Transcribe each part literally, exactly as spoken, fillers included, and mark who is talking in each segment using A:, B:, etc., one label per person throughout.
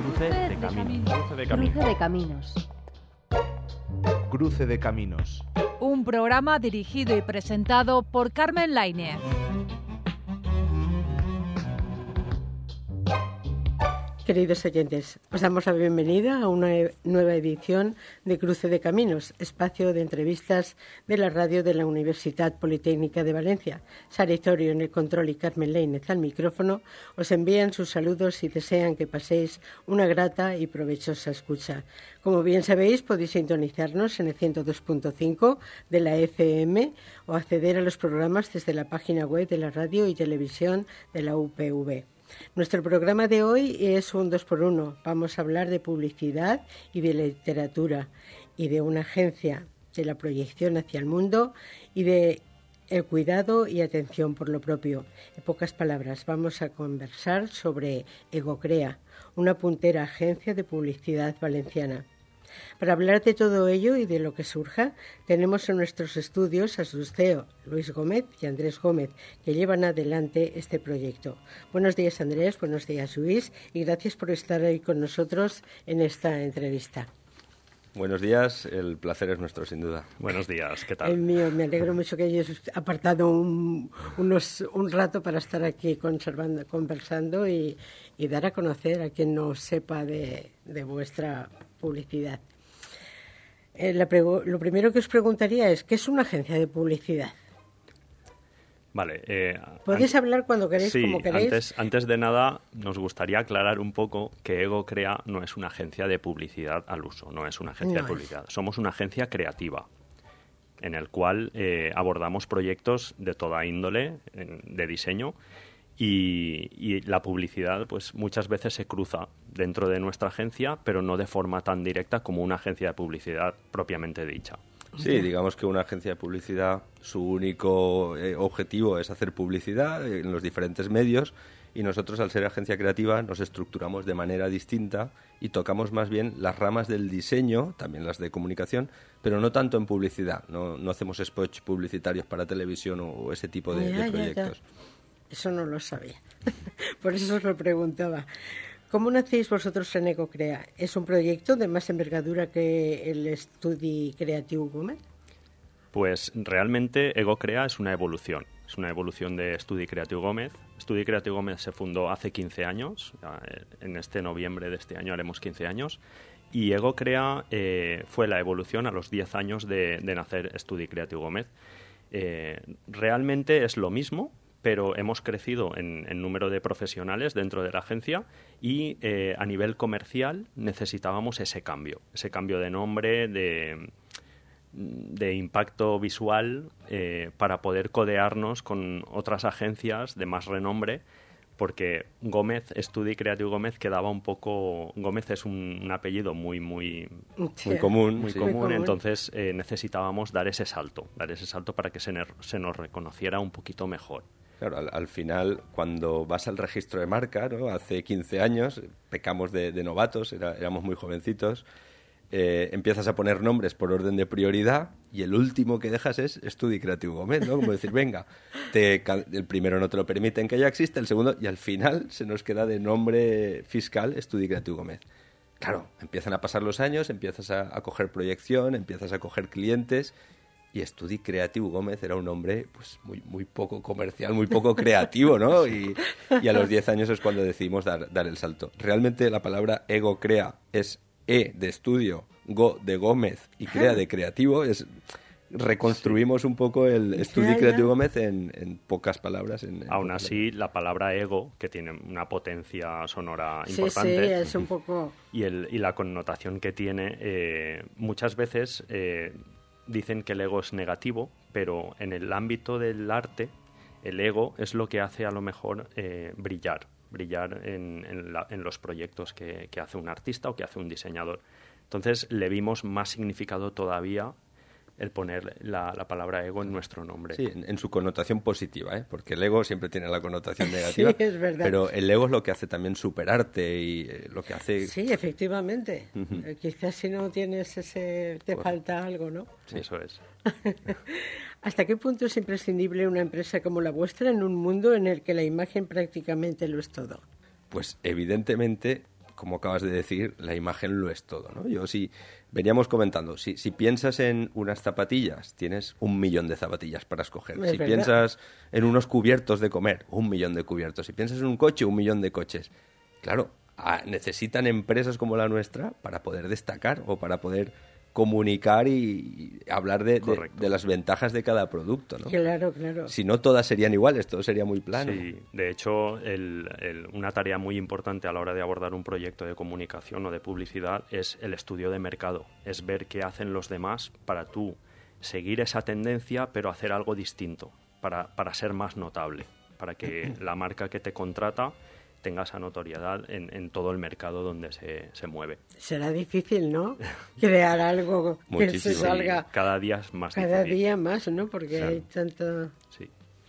A: Cruce de caminos. Cruce de caminos.
B: Cruce de caminos.
C: Cruce de caminos.
D: Un programa dirigido y presentado por Carmen Lainez.
E: Queridos oyentes, os damos la bienvenida a una nueva edición de Cruce de Caminos, espacio de entrevistas de la radio de la Universidad Politécnica de Valencia. Sara Itorio en el control y Carmen Lainez al micrófono os envían sus saludos y desean que paséis una grata y provechosa escucha. Como bien sabéis, podéis sintonizarnos en el ciento dos punto cinco de la F M o acceder a los programas desde la página web de la radio y televisión de la U P V. Nuestro programa de hoy es un dos por uno. Vamos a hablar de publicidad y de literatura y de una agencia, de la proyección hacia el mundo y de el cuidado y atención por lo propio. En pocas palabras, vamos a conversar sobre Egocrea, una puntera agencia de publicidad valenciana. Para hablar de todo ello y de lo que surja, tenemos en nuestros estudios a sus C E O, Luis Gómez y Andrés Gómez, que llevan adelante este proyecto. Buenos días, Andrés, buenos días, Luis, y gracias por estar hoy con nosotros en esta entrevista.
F: Buenos días, el placer es nuestro, sin duda.
A: Buenos días, ¿qué tal?
E: El mío, me alegro mucho que hayáis apartado un, unos, un rato para estar aquí conservando, conversando y, y dar a conocer a quien no sepa de, de vuestra publicidad. Eh, la pregu- lo primero que os preguntaría es, ¿qué es una agencia de publicidad?
A: Vale. Eh,
E: Podéis
A: an-
E: hablar cuando queréis,
A: sí,
E: como queréis.
A: Antes, antes de nada, nos gustaría aclarar un poco que Egocrea no es una agencia de publicidad al uso, no es una agencia
E: No
A: de
E: es.
A: publicidad. Somos una agencia creativa, en el cual eh, abordamos proyectos de toda índole, en- de diseño, y, y la publicidad pues muchas veces se cruza dentro de nuestra agencia, pero no de forma tan directa como una agencia de publicidad propiamente dicha.
F: Sí, digamos que una agencia de publicidad, su único eh, objetivo es hacer publicidad en los diferentes medios y nosotros, al ser agencia creativa, nos estructuramos de manera distinta y tocamos más bien las ramas del diseño, también las de comunicación, pero no tanto en publicidad. No, no hacemos spots publicitarios para televisión o, o ese tipo de,
E: Ya,
F: de
E: ya,
F: proyectos.
E: ya. Eso no lo sabía. Por eso os lo preguntaba. ¿Cómo nacéis vosotros en Egocrea? ¿Es un proyecto de más envergadura que el Estudi Creatiu Gómez?
A: Pues realmente Egocrea es una evolución, es una evolución de Estudi Creatiu Gómez. Estudi Creatiu Gómez se fundó hace quince años, en este noviembre de este año haremos quince años, y Egocrea eh, fue la evolución a los diez años de, de nacer Estudi Creatiu Gómez. Eh, realmente es lo mismo, pero hemos crecido en, en número de profesionales dentro de la agencia y eh, a nivel comercial necesitábamos ese cambio, ese cambio de nombre, de, de impacto visual eh, para poder codearnos con otras agencias de más renombre, porque Gómez, Estudi Creatiu Gómez, quedaba un poco... Gómez es un, un apellido muy, muy,
E: Sí.
F: Muy común.
A: muy
F: sí.
A: común,
E: común.
A: entonces eh, necesitábamos dar ese salto, dar ese salto para que se, ne- se nos reconociera un poquito mejor.
F: Claro, al, al final, cuando vas al registro de marca, ¿no? Hace quince años, pecamos de, de novatos, era- éramos muy jovencitos, eh, empiezas a poner nombres por orden de prioridad y el último que dejas es Estudi Creatiu Gómez, ¿no? Como decir, venga, te, ca- el primero no te lo permiten que ya existe, el segundo, y al final se nos queda de nombre fiscal Estudi Creatiu Gómez. Claro, empiezan a pasar los años, empiezas a, a coger proyección, empiezas a coger clientes... Y Estudi Creatiu Gómez era un hombre pues muy muy poco comercial, muy poco creativo, ¿no? Y, y a los diez años es cuando decidimos dar, dar el salto. Realmente la palabra Egocrea es E de estudio, Go de Gómez y Crea de creativo. Es reconstruimos un poco el Estudi
E: Ya, ya.
F: Creatiu Gómez en, en pocas palabras. En, en
A: Aún
F: pocas
A: así, la palabra ego, que tiene una potencia sonora
E: Sí,
A: importante,
E: sí, es un poco...
A: y, el, y la connotación que tiene, eh, muchas veces eh, dicen que el ego es negativo, pero en el ámbito del arte, el ego es lo que hace a lo mejor eh, brillar, brillar en, en, la- en los proyectos que, que hace un artista o que hace un diseñador. Entonces le vimos más significado todavía el poner la, la palabra ego en nuestro nombre.
F: Sí, en, en su connotación positiva, ¿eh? Porque el ego siempre tiene la connotación negativa,
E: Sí, es verdad.
F: pero el ego es lo que hace también superarte y eh, lo que hace...
E: Sí, efectivamente. Eh, quizás si no tienes ese... te falta algo, ¿no?
A: Sí, eso es.
E: ¿Hasta qué punto es imprescindible una empresa como la vuestra en un mundo en el que la imagen prácticamente lo es todo?
F: Pues evidentemente como acabas de decir, la imagen lo es todo, ¿no? Yo sí, veníamos comentando, si, si piensas en unas zapatillas, tienes un millón de zapatillas para escoger.
E: Es
F: si
E: verdad.
F: piensas en unos cubiertos de comer, un millón de cubiertos. Si piensas en un coche, un millón de coches. Claro, a, necesitan empresas como la nuestra para poder destacar o para poder comunicar y, y hablar de, de, de las ventajas de cada producto, ¿no?
E: Claro, claro.
F: Si no, todas serían iguales, todo sería muy plano.
A: Sí, de hecho, el, el, una tarea muy importante a la hora de abordar un proyecto de comunicación o de publicidad es el estudio de mercado, es ver qué hacen los demás para tú seguir esa tendencia, pero hacer algo distinto, para, para ser más notable, para que la marca que te contrata tenga esa notoriedad en, en todo el mercado donde se, se mueve.
E: Será difícil, ¿no? Crear algo que
F: Muchísimo.
E: se salga
A: Cada día es más
E: cada
A: difícil.
E: día más, ¿no? Porque
A: Claro.
E: hay tanto...
A: Sí.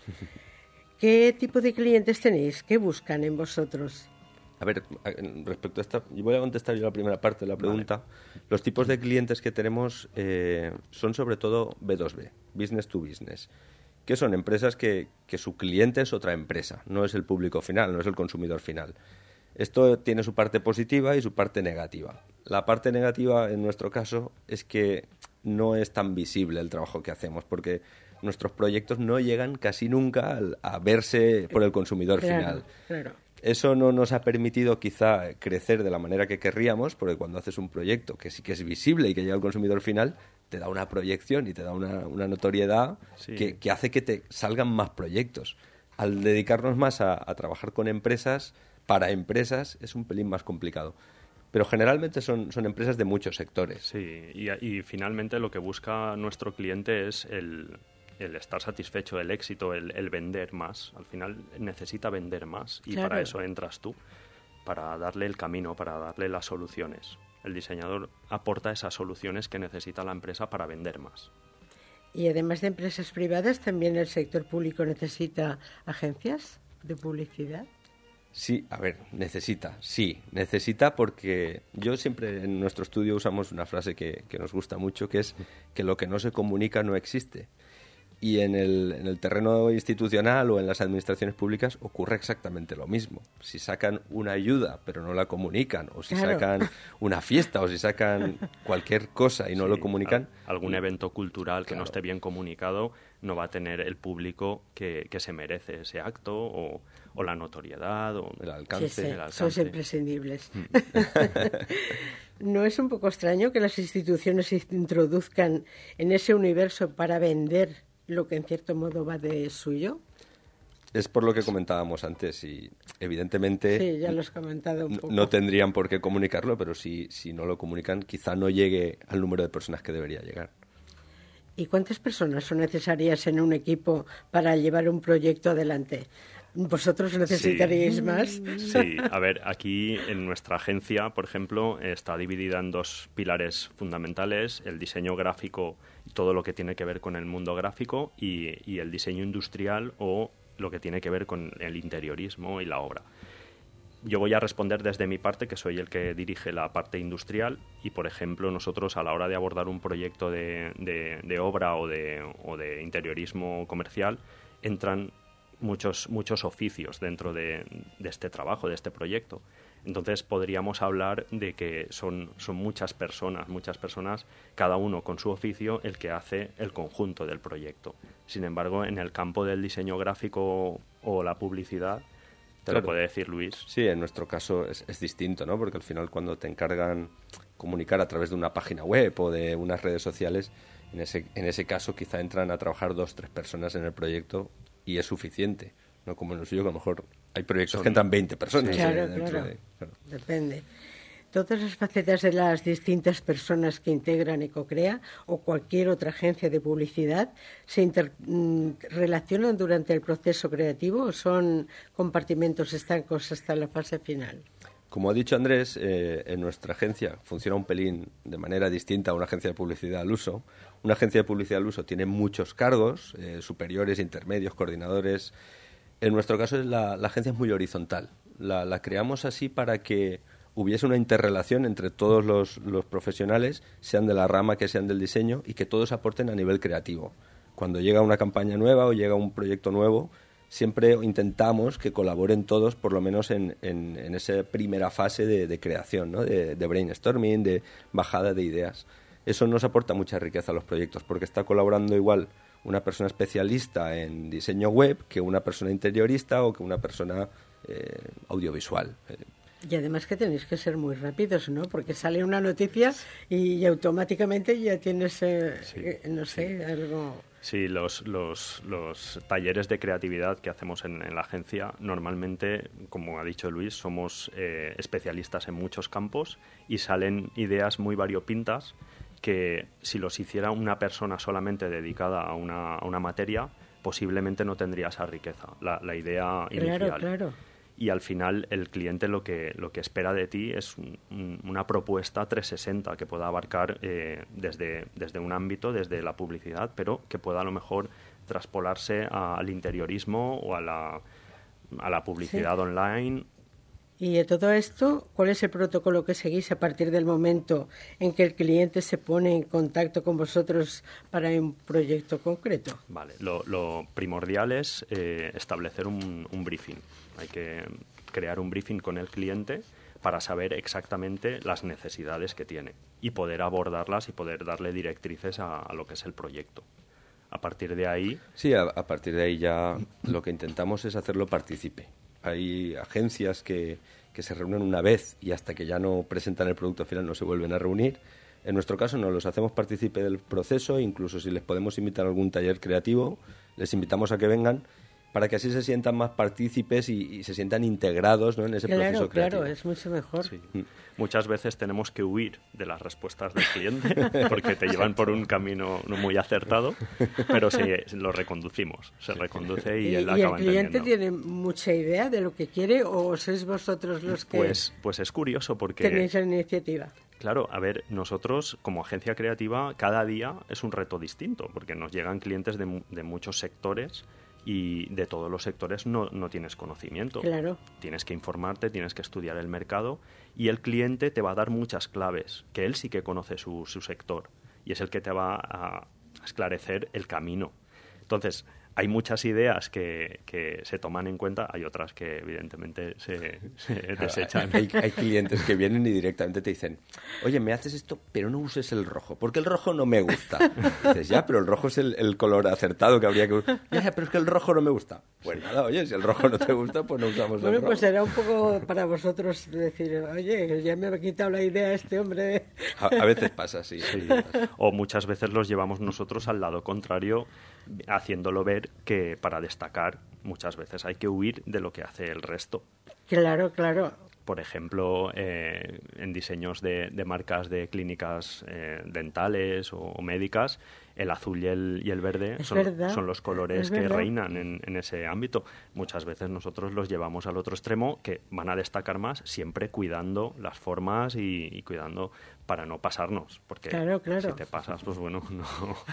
E: ¿Qué tipo de clientes tenéis? ¿Qué buscan en vosotros?
F: A ver, respecto a esta, yo voy a contestar yo la primera parte de la pregunta. Vale. Los tipos de clientes que tenemos eh, son sobre todo B dos B, business to business, que son empresas que, que su cliente es otra empresa, no es el público final, no es el consumidor final. Esto tiene su parte positiva y su parte negativa. La parte negativa, en nuestro caso, es que no es tan visible el trabajo que hacemos, porque nuestros proyectos no llegan casi nunca a verse por el consumidor
E: Claro,
F: final.
E: claro.
F: Eso no nos ha permitido quizá crecer de la manera que querríamos, porque cuando haces un proyecto que sí que es visible y que llega al consumidor final, te da una proyección y te da una, una notoriedad
A: Sí.
F: que, que hace que te salgan más proyectos. Al dedicarnos más a, a trabajar con empresas, para empresas, es un pelín más complicado. Pero generalmente son, son empresas de muchos sectores.
A: Sí, y, y finalmente lo que busca nuestro cliente es el, el estar satisfecho, el éxito, el, el vender más. Al final necesita vender más y
E: Claro.
A: para eso entras tú, para darle el camino, para darle las soluciones. El diseñador aporta esas soluciones que necesita la empresa para vender más.
E: Y además de empresas privadas, también el sector público necesita agencias de publicidad.
F: Sí, a ver, necesita, sí, necesita porque yo siempre en nuestro estudio usamos una frase que, que nos gusta mucho, que es que lo que no se comunica no existe. Y en el, en el terreno institucional o en las administraciones públicas ocurre exactamente lo mismo. Si sacan una ayuda pero no la comunican, o si
E: Claro.
F: sacan una fiesta, o si sacan cualquier cosa y no
A: Sí,
F: lo comunican...
A: al- algún evento cultural que
F: Claro.
A: no esté bien comunicado no va a tener el público que, que se merece ese acto o, o la notoriedad o
F: El
E: Sí,
F: alcance.
E: sí,
A: el alcance.
E: sois imprescindibles. ¿No es un poco extraño que las instituciones se introduzcan en ese universo para vender lo que en cierto modo va de suyo?
F: Es por lo que comentábamos antes y evidentemente
E: Sí, ya lo has comentado un
F: no,
E: poco.
F: no tendrían por qué comunicarlo, pero si, si no lo comunican quizá no llegue al número de personas que debería llegar.
E: ¿Y cuántas personas son necesarias en un equipo para llevar un proyecto adelante? ¿Vosotros necesitaríais
A: Sí.
E: más?
A: Sí, a ver, aquí en nuestra agencia, por ejemplo, está dividida en dos pilares fundamentales, el diseño gráfico y todo lo que tiene que ver con el mundo gráfico y, y el diseño industrial o lo que tiene que ver con el interiorismo y la obra. Yo voy a responder desde mi parte, que soy el que dirige la parte industrial y, por ejemplo, nosotros a la hora de abordar un proyecto de, de, de obra o de, o de interiorismo comercial, entran muchos, muchos oficios dentro de, de este trabajo, de este proyecto. Entonces podríamos hablar de que son, son muchas personas, muchas personas, cada uno con su oficio, el que hace el conjunto del proyecto. Sin embargo, en el campo del diseño gráfico o la publicidad, te
F: Claro.
A: lo puede decir Luis.
F: Sí, en nuestro caso es, es distinto, ¿no? Porque al final cuando te encargan comunicar a través de una página web o de unas redes sociales, en ese, en ese caso quizá entran a trabajar dos, tres personas en el proyecto y es suficiente. No como en el suyo, que a lo mejor hay proyectos
A: Son-
F: que entran veinte personas.
E: Claro,
F: eh, dentro
E: claro.
F: de- claro.
E: Depende. Todas las facetas de las distintas personas que integran Ecocrea o cualquier otra agencia de publicidad se interrelacionan durante el proceso creativo o son compartimentos estancos hasta la fase final.
F: Como ha dicho Andrés, eh, en nuestra agencia funciona un pelín de manera distinta a una agencia de publicidad al uso. Una agencia de publicidad al uso tiene muchos cargos, eh, superiores, intermedios, coordinadores. En nuestro caso es la, la agencia es muy horizontal. La, la creamos así para que hubiese una interrelación entre todos los, los profesionales, sean de la rama que sean del diseño, y que todos aporten a nivel creativo. Cuando llega una campaña nueva o llega un proyecto nuevo, siempre intentamos que colaboren todos, por lo menos en, en, en esa primera fase de, de creación, ¿no? de, de brainstorming, de bajada de ideas. Eso nos aporta mucha riqueza a los proyectos, porque está colaborando igual una persona especialista en diseño web que una persona interiorista o que una persona eh, audiovisual.
E: Y además que tenéis que ser muy rápidos, ¿no? Porque sale una noticia y automáticamente ya tienes, eh, sí, eh, no sé, sí. algo...
A: Sí, los, los, los talleres de creatividad que hacemos en, en la agencia, normalmente, como ha dicho Luis, somos eh, especialistas en muchos campos y salen ideas muy variopintas que si los hiciera una persona solamente dedicada a una, a una materia, posiblemente no tendría esa riqueza, la, la idea inicial.
E: Claro, claro.
A: Y al final el cliente lo que, lo que espera de ti es un, una propuesta trescientos sesenta que pueda abarcar eh, desde, desde un ámbito, desde la publicidad, pero que pueda a lo mejor traspolarse a, al interiorismo o a la, a la publicidad sí. online.
E: Y de todo esto, ¿cuál es el protocolo que seguís a partir del momento en que el cliente se pone en contacto con vosotros para un proyecto concreto?
A: Vale, lo, lo primordial es eh, establecer un, un briefing. Hay que crear un briefing con el cliente para saber exactamente las necesidades que tiene y poder abordarlas y poder darle directrices a, a lo que es el proyecto. A partir de ahí...
F: Sí, a, a partir de ahí ya lo que intentamos es hacerlo partícipe. Hay agencias que, que se reúnen una vez y hasta que ya no presentan el producto final no se vuelven a reunir. En nuestro caso no, los hacemos partícipe del proceso, incluso si les podemos invitar a algún taller creativo, les invitamos a que vengan para que así se sientan más partícipes y, y se sientan integrados, ¿no? en ese
E: claro,
F: proceso creativo.
E: Claro, es mucho mejor.
A: Sí. Muchas veces tenemos que huir de las respuestas del cliente porque te llevan por un camino no muy acertado, pero se, lo reconducimos, se reconduce y,
E: ¿Y,
A: él
E: y
A: acaba
E: el cliente
A: entendiendo.
E: tiene mucha idea de lo que quiere o sois vosotros los que
A: Pues, pues es curioso porque...
E: tenéis la iniciativa?
A: Claro, a ver, nosotros como agencia creativa cada día es un reto distinto porque nos llegan clientes de, de muchos sectores y de todos los sectores no, no tienes conocimiento.
E: Claro.
A: Tienes que informarte, tienes que estudiar el mercado y el cliente te va a dar muchas claves, que él sí que conoce su, su sector y es el que te va a esclarecer el camino. Entonces, hay muchas ideas que, que se toman en cuenta, hay otras que evidentemente se, se desechan.
F: Hay, hay clientes que vienen y directamente te dicen, oye, me haces esto, pero no uses el rojo, porque el rojo no me gusta. Y dices, ya, pero el rojo es el, el color acertado que habría que usar. Ya, pero es que el rojo no me gusta. Pues nada, oye, si el rojo no te gusta, pues no usamos
E: bueno,
F: el rojo.
E: Bueno, pues será un poco para vosotros decir, oye, ya me ha quitado la idea este hombre.
F: A, a veces pasa, sí.
A: sí. O muchas veces los llevamos nosotros al lado contrario, haciéndolo ver que para destacar muchas veces hay que huir de lo que hace el resto.
E: Claro, claro.
A: Por ejemplo, eh, en diseños de, de marcas de clínicas eh, dentales o, o médicas, el azul y el, y el verde son, son los colores que reinan en, en ese ámbito. Muchas veces nosotros los llevamos al otro extremo, que van a destacar más, siempre cuidando las formas y, y cuidando para no pasarnos. Porque
E: claro, claro.
A: si te pasas, pues bueno, no...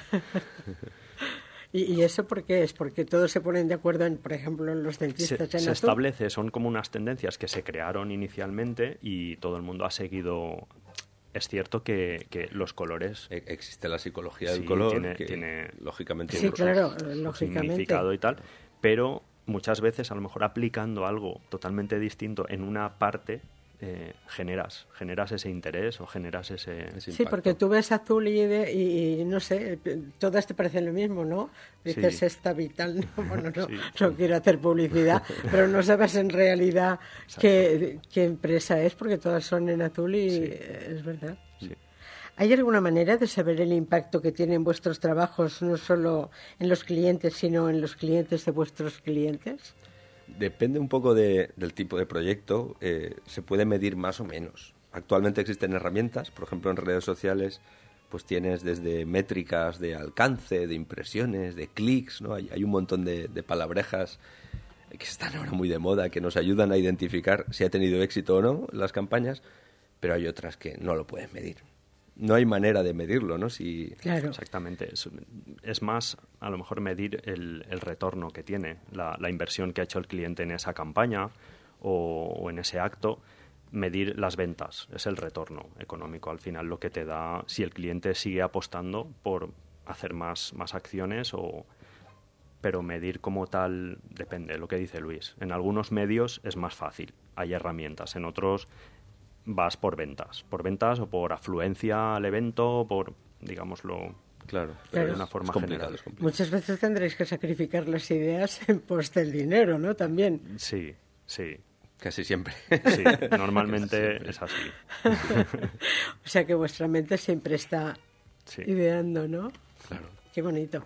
E: ¿Y, ¿Y eso por qué es? Porque todos se ponen de acuerdo, en, por ejemplo, en los dentistas.
A: Se,
E: en
A: se
E: azul.
A: establece, son como unas tendencias que se crearon inicialmente y todo el mundo ha seguido. Es cierto que, que los colores...
F: Existe la psicología del
A: sí,
F: color,
A: tiene,
F: que
A: tiene,
F: lógicamente...
E: Sí,
F: un,
E: claro,
A: un
E: lógicamente.
A: significado y tal, pero muchas veces, a lo mejor aplicando algo totalmente distinto en una parte... Eh, generas generas ese interés o generas ese, ese
E: sí, porque tú ves azul y, de, y, y no sé, todas te parecen lo mismo, ¿no? Dices
A: sí.
E: esta vital, no, bueno, no,
A: sí.
E: no quiero hacer publicidad, pero no sabes en realidad qué, qué empresa es, porque todas son en azul y sí. es verdad.
A: Sí.
E: ¿Hay alguna manera de saber el impacto que tienen vuestros trabajos, no solo en los clientes, sino en los clientes de vuestros clientes?
F: Depende un poco de, del tipo de proyecto, eh, se puede medir más o menos. Actualmente existen herramientas, por ejemplo en redes sociales, pues tienes desde métricas de alcance, de impresiones, de clics, ¿no? Hay, hay un montón de, de palabrejas que están ahora muy de moda, que nos ayudan a identificar si ha tenido éxito o no las campañas, pero hay otras que no lo puedes medir. No hay manera de medirlo, ¿no? Si...
E: Claro.
A: Exactamente. Es, es más, a lo mejor, medir el, el retorno que tiene, la, la inversión que ha hecho el cliente en esa campaña o, o en ese acto, medir las ventas. Es el retorno económico, al final, lo que te da si el cliente sigue apostando por hacer más, más acciones o, pero medir como tal depende, lo que dice Luis. En algunos medios es más fácil, hay herramientas, en otros vas por ventas, por ventas o por afluencia al evento, por, digámoslo,
F: claro,
A: pero
E: claro.
A: de una forma
F: es complicado,
A: general.
F: es complicado.
E: Muchas veces tendréis que sacrificar las ideas en pos del dinero, ¿no? También.
A: Sí, sí,
F: Casi siempre.
A: sí, normalmente es así.
E: O sea que vuestra mente siempre está
A: Sí.
E: ideando, ¿no?
F: Claro.
E: Qué bonito.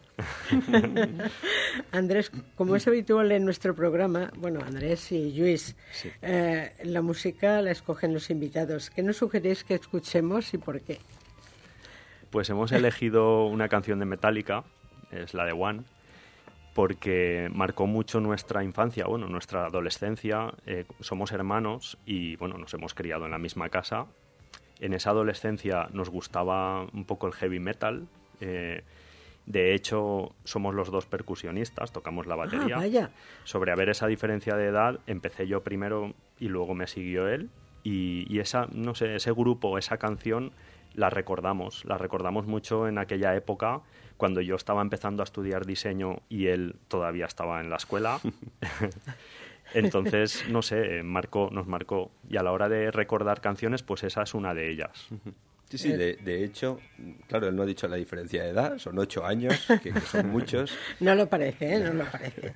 E: Andrés, como es habitual en nuestro programa, bueno, Andrés y Luis,
A: Sí.
E: eh, la música la escogen los invitados. ¿Qué nos sugerís que escuchemos y por qué?
A: Pues hemos elegido una canción de Metallica, es la de One, porque marcó mucho nuestra infancia, bueno, nuestra adolescencia. Eh, somos hermanos y, bueno, nos hemos criado en la misma casa. En esa adolescencia nos gustaba un poco el heavy metal. Eh, de hecho, somos los dos percusionistas, tocamos la batería.
E: Ah, vaya.
A: Sobre haber esa diferencia de edad, empecé yo primero y luego me siguió él. Y, y esa, no sé, ese grupo, esa canción, la recordamos. La recordamos mucho en aquella época, cuando yo estaba empezando a estudiar diseño y él todavía estaba en la escuela. Entonces, no sé, marcó, nos marcó. Y a la hora de recordar canciones, pues esa es una de ellas.
F: Sí, sí, de, de hecho, claro, él no ha dicho la diferencia de edad, son ocho años, que, que son muchos.
E: No lo parece, ¿eh? No lo parece.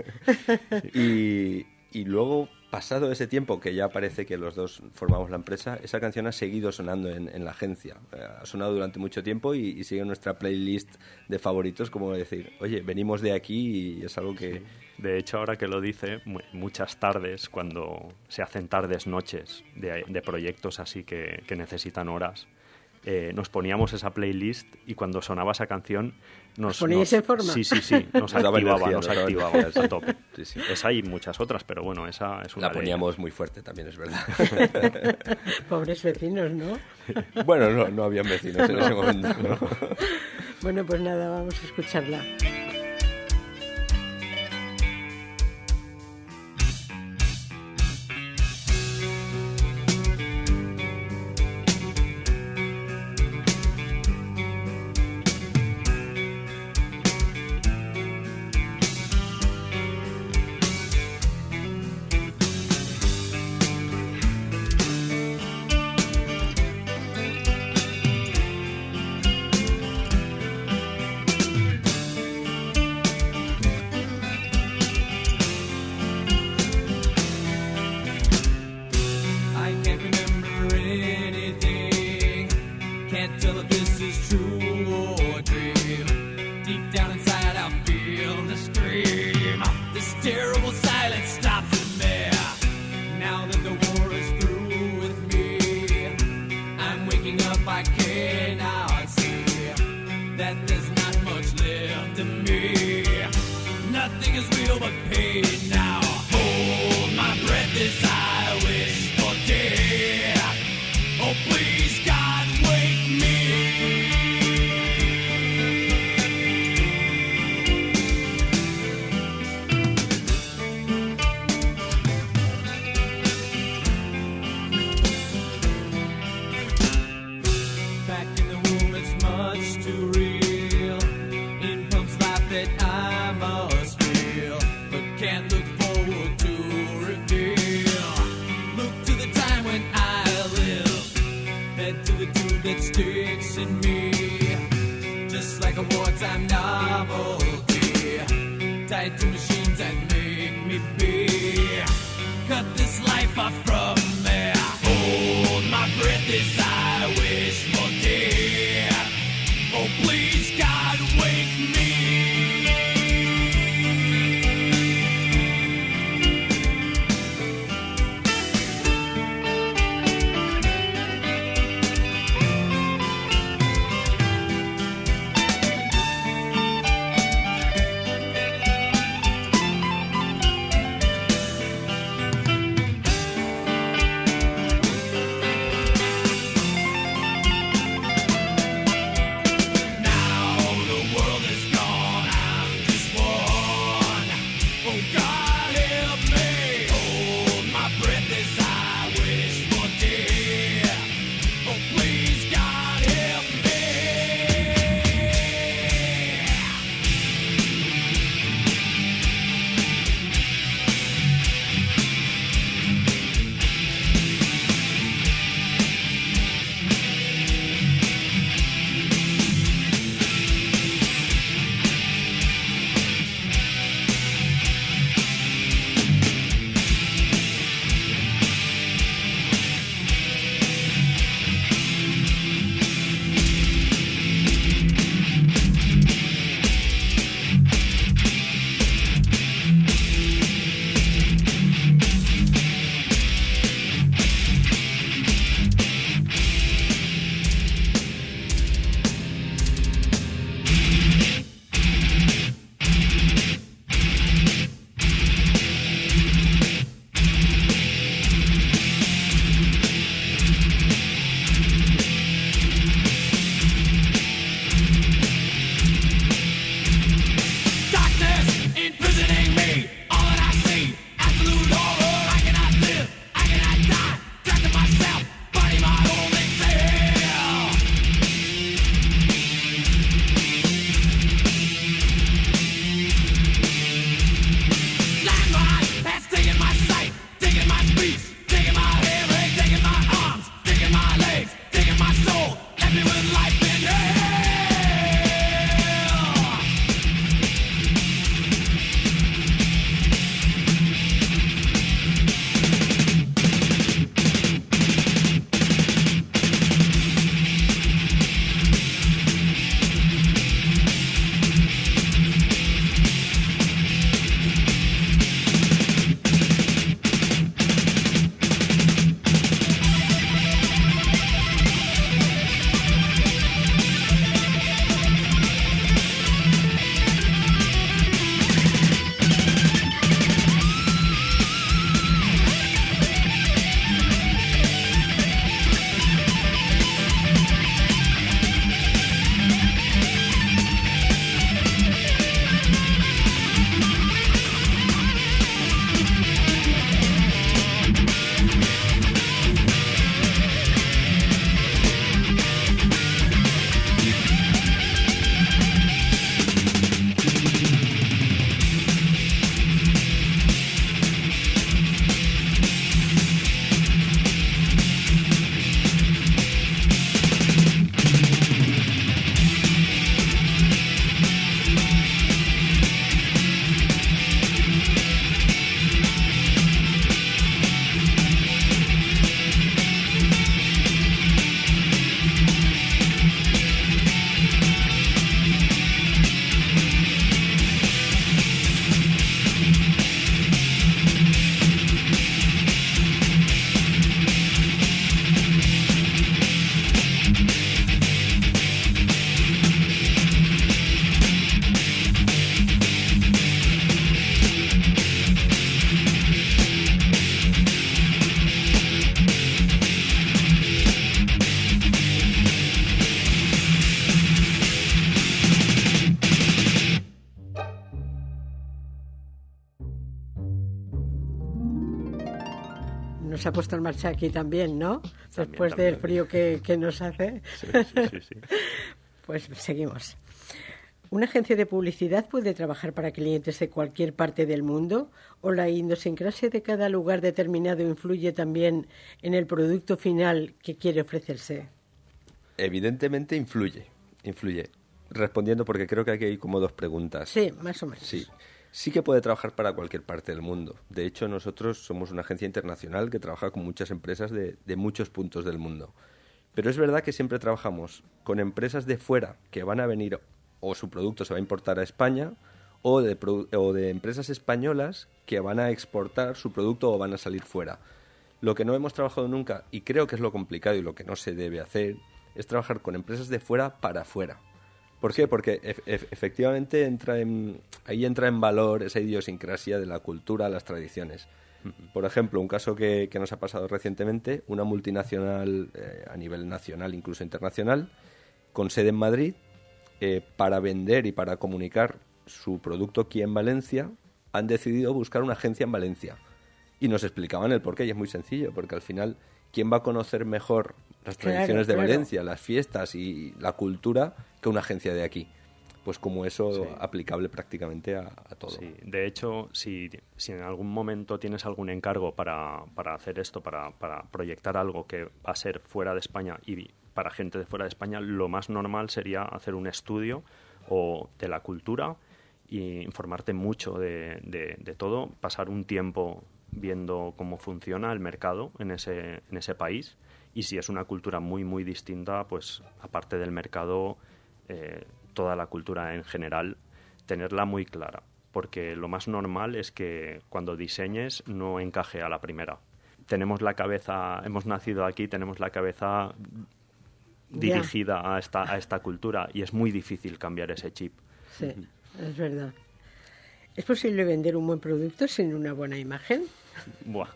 F: Y, y luego, pasado ese tiempo que ya parece que los dos formamos la empresa, esa canción ha seguido sonando en, en la agencia. Ha sonado durante mucho tiempo y, y sigue en nuestra playlist de favoritos, como decir, oye, venimos de aquí y es algo que...
A: De hecho, ahora que lo dice, mu- muchas tardes, cuando se hacen tardes, noches de, de proyectos así que, que necesitan horas, eh, nos poníamos esa playlist y cuando sonaba esa canción nos...
E: ¿Os poníais
A: nos-
E: en forma?
A: Sí, sí, sí, nos
F: Nos daba
A: activaba,
F: energía,
A: nos
F: nos daba
A: activaba
F: energía,
A: a tope.
F: Sí, sí.
A: Esa y muchas otras, pero bueno, esa es una
F: La
A: de
F: poníamos
A: ellas.
F: muy fuerte también, es verdad.
E: Pobres vecinos, ¿no?
F: Bueno, no, no habían vecinos en ese momento. ¿no?
E: Bueno, pues nada, vamos a escucharla.
B: I can't remember anything. Can't tell if this is true or a dream. Deep down inside, I feel the scream. This terrible silence stops in me. Now that the war is through with me, I'm waking up. I cannot see that there's not much left of me. Nothing is real but pain now. Hold my breath as I wish for death. Oh, please, God, wake me. Back in the womb, it's much too real. It pumps life that I must feel, but can't look forward to reveal. Look to the time when I lived, fed to the tube that sticks in me, just like a wartime novelty, tied to machines that make me be. Cut this life off from me. Hold my breath as I wish for death. Oh, please, God, wake me.
E: se ha puesto en marcha aquí también, ¿no?
A: También,
E: Después
A: también.
E: del frío que, que nos hace.
A: Sí, sí, sí, sí.
E: Pues seguimos. ¿Una agencia de publicidad puede trabajar para clientes de cualquier parte del mundo? ¿O la idiosincrasia de cada lugar determinado influye también en el producto final que quiere ofrecerse?
F: Evidentemente influye, influye. Respondiendo, porque creo que aquí hay como dos preguntas.
E: Sí, más o menos.
F: Sí, sí que puede trabajar para cualquier parte del mundo. De hecho, nosotros somos una agencia internacional que trabaja con muchas empresas de, de muchos puntos del mundo. Pero es verdad que siempre trabajamos con empresas de fuera que van a venir, o su producto se va a importar a España, o de, o de empresas españolas que van a exportar su producto o van a salir fuera. Lo que no hemos trabajado nunca, y creo que es lo complicado y lo que no se debe hacer, es trabajar con empresas de fuera para fuera. ¿Por qué? Porque e- e- efectivamente entra en, ahí entra en valor esa idiosincrasia de la cultura, las tradiciones. Por ejemplo, un caso que, que nos ha pasado recientemente, una multinacional eh, a nivel nacional, incluso internacional, con sede en Madrid, eh, para vender y para comunicar su producto aquí en Valencia, han decidido buscar una agencia en Valencia. Y nos explicaban el porqué, y es muy sencillo, porque al final, ¿quién va a conocer mejor las tradiciones
E: Claro,
F: de
E: claro.
F: Valencia, las fiestas y la cultura que una agencia de aquí? Pues como eso
A: Sí.
F: aplicable prácticamente a, a todo.
A: Sí, de hecho, si, si en algún momento tienes algún encargo para, para hacer esto, para, para proyectar algo que va a ser fuera de España y para gente de fuera de España, lo más normal sería hacer un estudio o de la cultura e informarte mucho de, de, de todo, pasar un tiempo viendo cómo funciona el mercado en ese, en ese país, y si es una cultura muy, muy distinta, pues aparte del mercado, eh, toda la cultura en general, tenerla muy clara, porque lo más normal es que cuando diseñes no encaje a la primera. Tenemos la cabeza, hemos nacido aquí, tenemos la cabeza dirigida a esta, a esta cultura, y es muy difícil cambiar ese chip.
E: Sí, es verdad. ¿Es posible vender un buen producto sin una buena imagen?
A: Buah.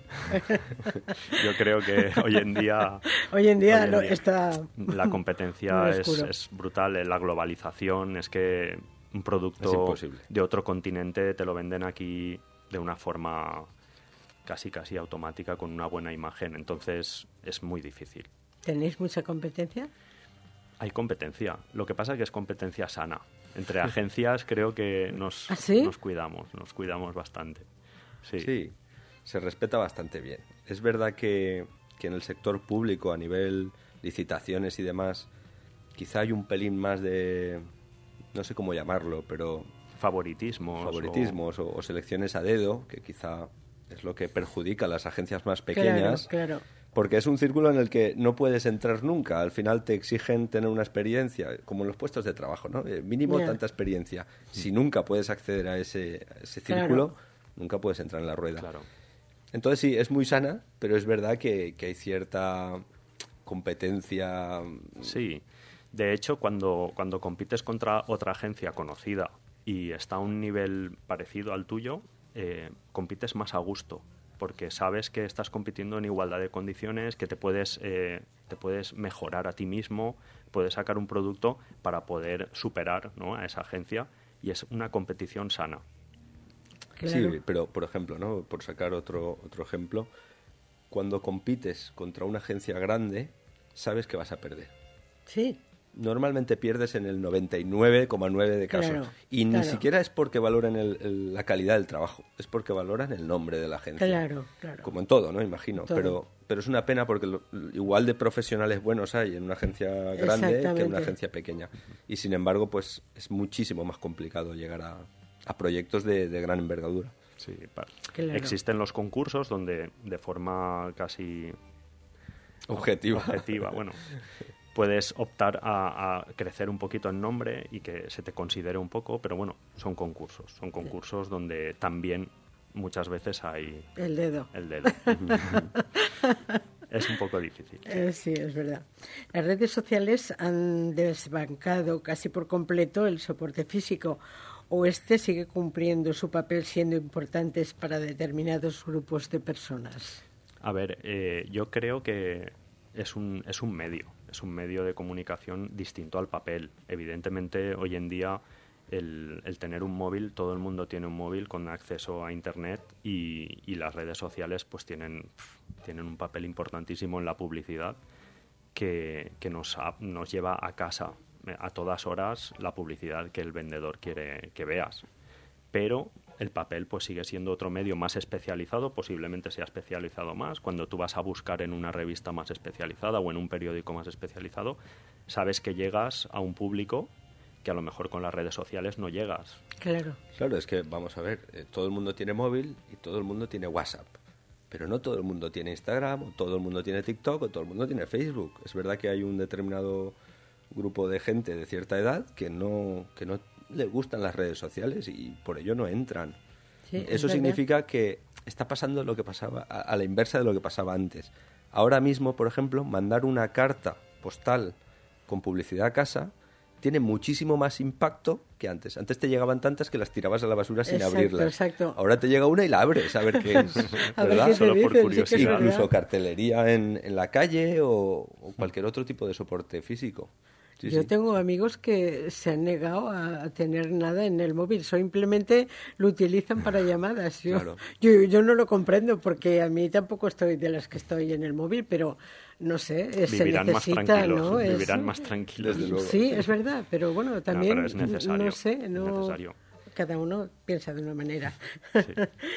A: Yo creo que hoy en día,
E: Hoy en día,
A: hoy en
E: lo-
A: día
E: está
A: la competencia
E: muy
A: es,
E: oscuro.
A: es brutal, eh, la globalización, es que un
F: Es
A: producto
F: imposible.
A: de otro continente te lo venden aquí de una forma casi casi automática con una buena imagen, entonces es muy difícil.
E: ¿Tenéis mucha competencia?
A: Hay competencia, lo que pasa es que es competencia sana. Entre agencias creo que nos,
E: ¿Ah, sí?
A: nos cuidamos, nos cuidamos bastante. Sí.
F: Sí, se respeta bastante bien. Es verdad que, que en el sector público, a nivel licitaciones y demás, quizá hay un pelín más de, no sé cómo llamarlo, pero
A: Favoritismos.
F: favoritismos o, o selecciones a dedo, que quizá es lo que perjudica a las agencias más pequeñas.
E: Claro, claro.
F: Porque es un círculo en el que no puedes entrar nunca. Al final te exigen tener una experiencia, como en los puestos de trabajo, ¿no? Eh, mínimo
E: Ya.
F: tanta experiencia. Si nunca puedes acceder a ese, a ese
E: Claro.
F: círculo, nunca puedes entrar en la rueda.
A: Claro.
F: Entonces sí, es muy sana, pero es verdad que, que hay cierta competencia.
A: Sí, de hecho, cuando, cuando compites contra otra agencia conocida y está a un nivel parecido al tuyo, eh, compites más a gusto, porque sabes que estás compitiendo en igualdad de condiciones, que te puedes, eh, te puedes mejorar a ti mismo, puedes sacar un producto para poder superar, ¿no?, a esa agencia, y es una competición sana.
E: Claro.
F: Sí, pero por ejemplo, ¿no? Por sacar otro, otro ejemplo, cuando compites contra una agencia grande, sabes que vas a perder.
E: Sí,
F: Normalmente pierdes en el noventa y nueve coma nueve de casos.
E: Claro,
F: y ni
E: claro.
F: siquiera es porque valoran el- el- la calidad del trabajo, es porque valoran el nombre de la agencia.
E: claro, claro.
F: Como en todo, ¿no? Imagino.
E: Todo.
F: Pero, pero es una pena porque lo- igual de profesionales buenos hay en una agencia grande que en
E: Exactamente.
F: una agencia pequeña. Y sin embargo, pues es muchísimo más complicado llegar a, a proyectos de, de gran envergadura.
A: Sí, pa-
E: Claro.
A: Existen los concursos donde de forma casi
F: Objetiva.
A: objetiva, bueno, puedes optar a, a crecer un poquito en nombre y que se te considere un poco, pero bueno, son concursos, son concursos donde también muchas veces hay
E: El dedo.
A: el dedo. Es un poco difícil.
E: Eh, sí, es verdad. Las redes sociales han desbancado casi por completo el soporte físico, o este sigue cumpliendo su papel siendo importantes para determinados grupos de personas.
A: A ver, eh, yo creo que es un, es un medio, es un medio de comunicación distinto al papel. Evidentemente, hoy en día, el, el tener un móvil, todo el mundo tiene un móvil con acceso a Internet y, y las redes sociales pues tienen pf, tienen un papel importantísimo en la publicidad que, que nos, ha, nos lleva a casa a todas horas la publicidad que el vendedor quiere que veas. Pero el papel pues sigue siendo otro medio más especializado, posiblemente sea especializado más. Cuando tú vas a buscar en una revista más especializada o en un periódico más especializado, sabes que llegas a un público que a lo mejor con las redes sociales no llegas.
E: Claro.
F: Claro, es que, vamos a ver, eh, todo el mundo tiene móvil y todo el mundo tiene WhatsApp. Pero no todo el mundo tiene Instagram, o todo el mundo tiene TikTok, o todo el mundo tiene Facebook. Es verdad que hay un determinado grupo de gente de cierta edad que no, que no les gustan las redes sociales y por ello no entran.
E: Sí,
F: Eso significa que está pasando lo que pasaba a, a la inversa de lo que pasaba antes. Ahora mismo, por ejemplo, mandar una carta postal con publicidad a casa tiene muchísimo más impacto que antes. Antes te llegaban tantas que las tirabas a la basura sin
E: Exacto,
F: abrirlas.
E: exacto.
F: Ahora te llega una y la abres a ver qué es,
E: A ver
F: ¿verdad?
E: qué te
A: Solo por
E: dicen, sí que es
A: curiosidad.
E: verdad.
F: Incluso cartelería en, en la calle o, o cualquier otro tipo de soporte físico. Sí,
E: Yo
F: sí.
E: tengo amigos que se han negado a, a tener nada en el móvil, simplemente lo utilizan para llamadas. Yo,
F: Claro.
E: yo, yo no lo comprendo porque a mí tampoco estoy de las que estoy en el móvil, pero no sé, eh, se
A: Vivirán más
E: necesita,
A: tranquilos,
E: ¿no?
A: vivirán
E: Eso.
A: más tranquilos.
F: Desde luego.
E: Sí, es verdad, pero bueno, también
A: pero es necesario,
E: no sé, no,
A: necesario.
E: cada uno piensa de una manera.
A: Sí.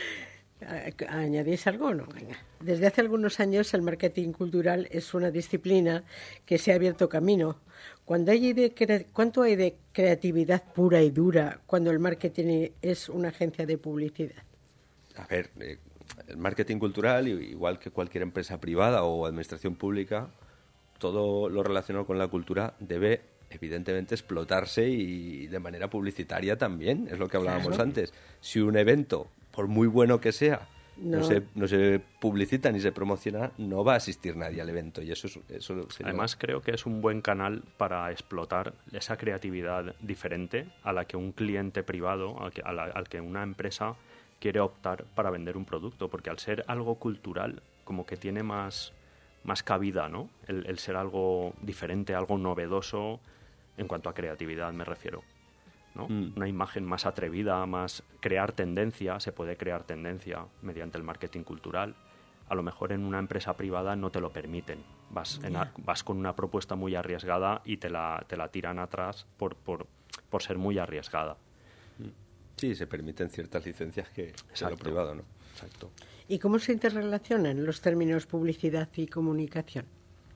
E: ¿Añadís algo o no? Venga. Desde hace algunos años el marketing cultural es una disciplina que se ha abierto camino. Cuando hay de crea- ¿Cuánto hay de creatividad pura y dura cuando el marketing es una agencia de publicidad?
F: A ver, eh, el marketing cultural, igual que cualquier empresa privada o administración pública, todo lo relacionado con la cultura debe evidentemente explotarse y de manera publicitaria también, es lo que hablábamos
E: Claro.
F: antes. Si un evento, por muy bueno que sea, no.
E: No.
F: se, no se publicita ni se promociona, no va a asistir nadie al evento. Y eso, es- eso sería-
A: Además, creo que es un buen canal para explotar esa creatividad diferente a la que un cliente privado, al que, a la- al que una empresa quiere optar para vender un producto, porque al ser algo cultural, como que tiene más, más cabida, ¿no? El, el ser algo diferente, algo novedoso, en cuanto a creatividad me refiero, ¿no?
F: Mm.
A: Una imagen más atrevida, más crear tendencia, se puede crear tendencia mediante el marketing cultural. A lo mejor en una empresa privada no te lo permiten. Vas, en a- vas con una propuesta muy arriesgada y te la, te la tiran atrás por, por, por ser muy arriesgada.
F: Sí, se permiten ciertas licencias que en lo
A: Exacto.
F: privado, ¿no?
A: Exacto.
E: ¿Y cómo se interrelacionan los términos publicidad y comunicación?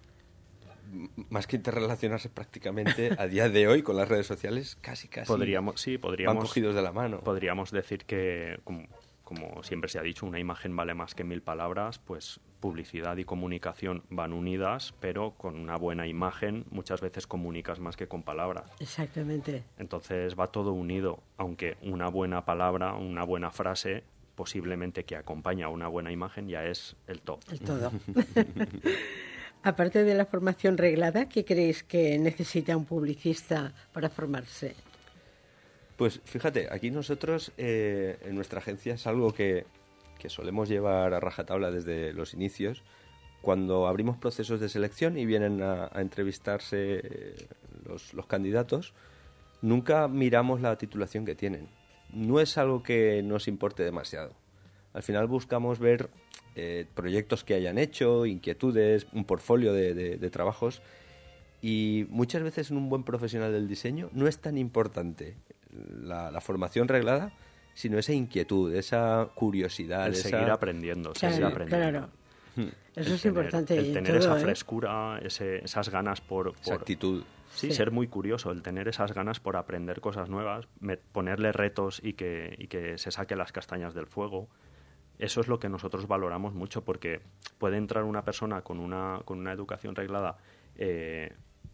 F: M- Más que interrelacionarse prácticamente a día de hoy con las redes sociales, casi casi
A: Podríamos, sí,
F: van
A: podríamos,
F: cogidos de la mano.
A: podríamos decir que, como, como siempre se ha dicho, una imagen vale más que mil palabras, pues publicidad y comunicación van unidas, pero con una buena imagen muchas veces comunicas más que con palabras.
E: Exactamente.
A: Entonces va todo unido, aunque una buena palabra, una buena frase, posiblemente que acompaña a una buena imagen, ya es el top.
E: El todo. Aparte de la formación reglada, ¿qué creéis que necesita un publicista para formarse?
F: Pues fíjate, aquí nosotros eh, en nuestra agencia es algo que, que solemos llevar a rajatabla desde los inicios. Cuando abrimos procesos de selección y vienen a, a entrevistarse eh, los, los candidatos, nunca miramos la titulación que tienen. No es algo que nos importe demasiado. Al final buscamos ver eh, proyectos que hayan hecho, inquietudes, un portfolio de, de- de trabajos. Y muchas veces en un buen profesional del diseño no es tan importante la, la formación reglada, sino esa inquietud, esa curiosidad.
A: El
F: esa...
A: seguir aprendiendo, seguir
E: Claro,
A: aprendiendo.
E: claro. Eso
A: El
E: es
A: tener-
E: importante.
A: El
E: en
A: tener
E: todo,
A: esa
E: ¿eh?
A: frescura, ese- esas ganas por,
F: esa
A: por-
F: actitud.
A: Sí,
E: Sí.
A: ser muy curioso, el tener esas ganas por aprender cosas nuevas, me- ponerle retos y que, y que se saque las castañas del fuego. Eso es lo que nosotros valoramos mucho, porque puede entrar una persona con una, con una educación reglada eh,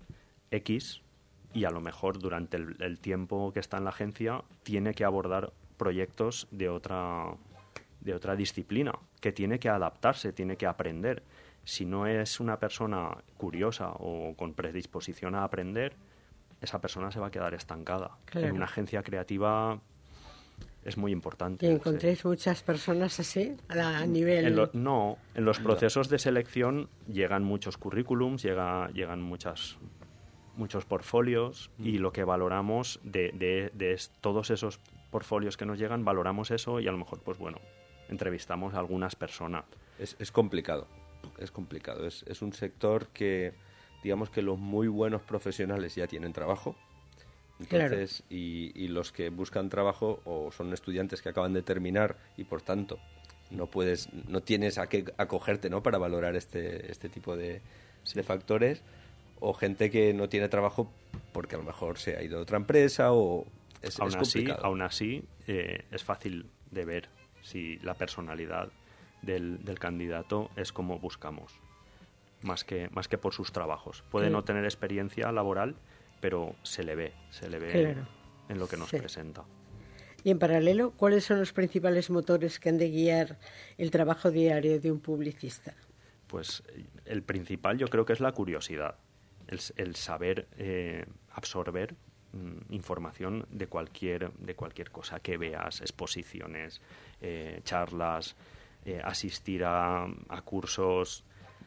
A: X y a lo mejor durante el, el tiempo que está en la agencia tiene que abordar proyectos de otra, de otra disciplina, que tiene que adaptarse, tiene que aprender. Si no es una persona curiosa o con predisposición a aprender, esa persona se va a quedar estancada.
E: Claro.
A: En una agencia creativa es muy importante.
E: ¿Y
A: sí.
E: encontréis muchas personas así a, a nivel...?
A: En lo- no, en los procesos de selección llegan muchos currículums, llega, llegan muchas, muchos portfolios y lo que valoramos de, de- de es- todos esos portfolios que nos llegan, valoramos eso y a lo mejor, pues bueno, entrevistamos a algunas personas.
F: Es, es complicado. es complicado. Es, es un sector que, digamos que los muy buenos profesionales ya tienen trabajo. Entonces, claro. y, y los que buscan trabajo o son estudiantes que acaban de terminar y por tanto no puedes, no tienes a qué acogerte, ¿no? Para valorar este, este tipo de, sí. de factores, o gente que no tiene trabajo porque a lo mejor se ha ido a otra empresa o es,
A: aún
F: es
A: así,
F: complicado.
A: Aún así, eh, es fácil de ver si la personalidad del, del candidato es como buscamos, más que, más que por sus trabajos. Puede claro. no tener experiencia laboral, pero se le ve, se le ve claro. en lo que nos sí. presenta.
E: Y en paralelo, ¿cuáles son los principales motores que han de guiar el trabajo diario de un publicista?
A: Pues el principal yo creo que es la curiosidad, el, el saber eh, absorber mm, información de cualquier, de cualquier cosa que veas, exposiciones, eh, charlas, eh, asistir a, a cursos,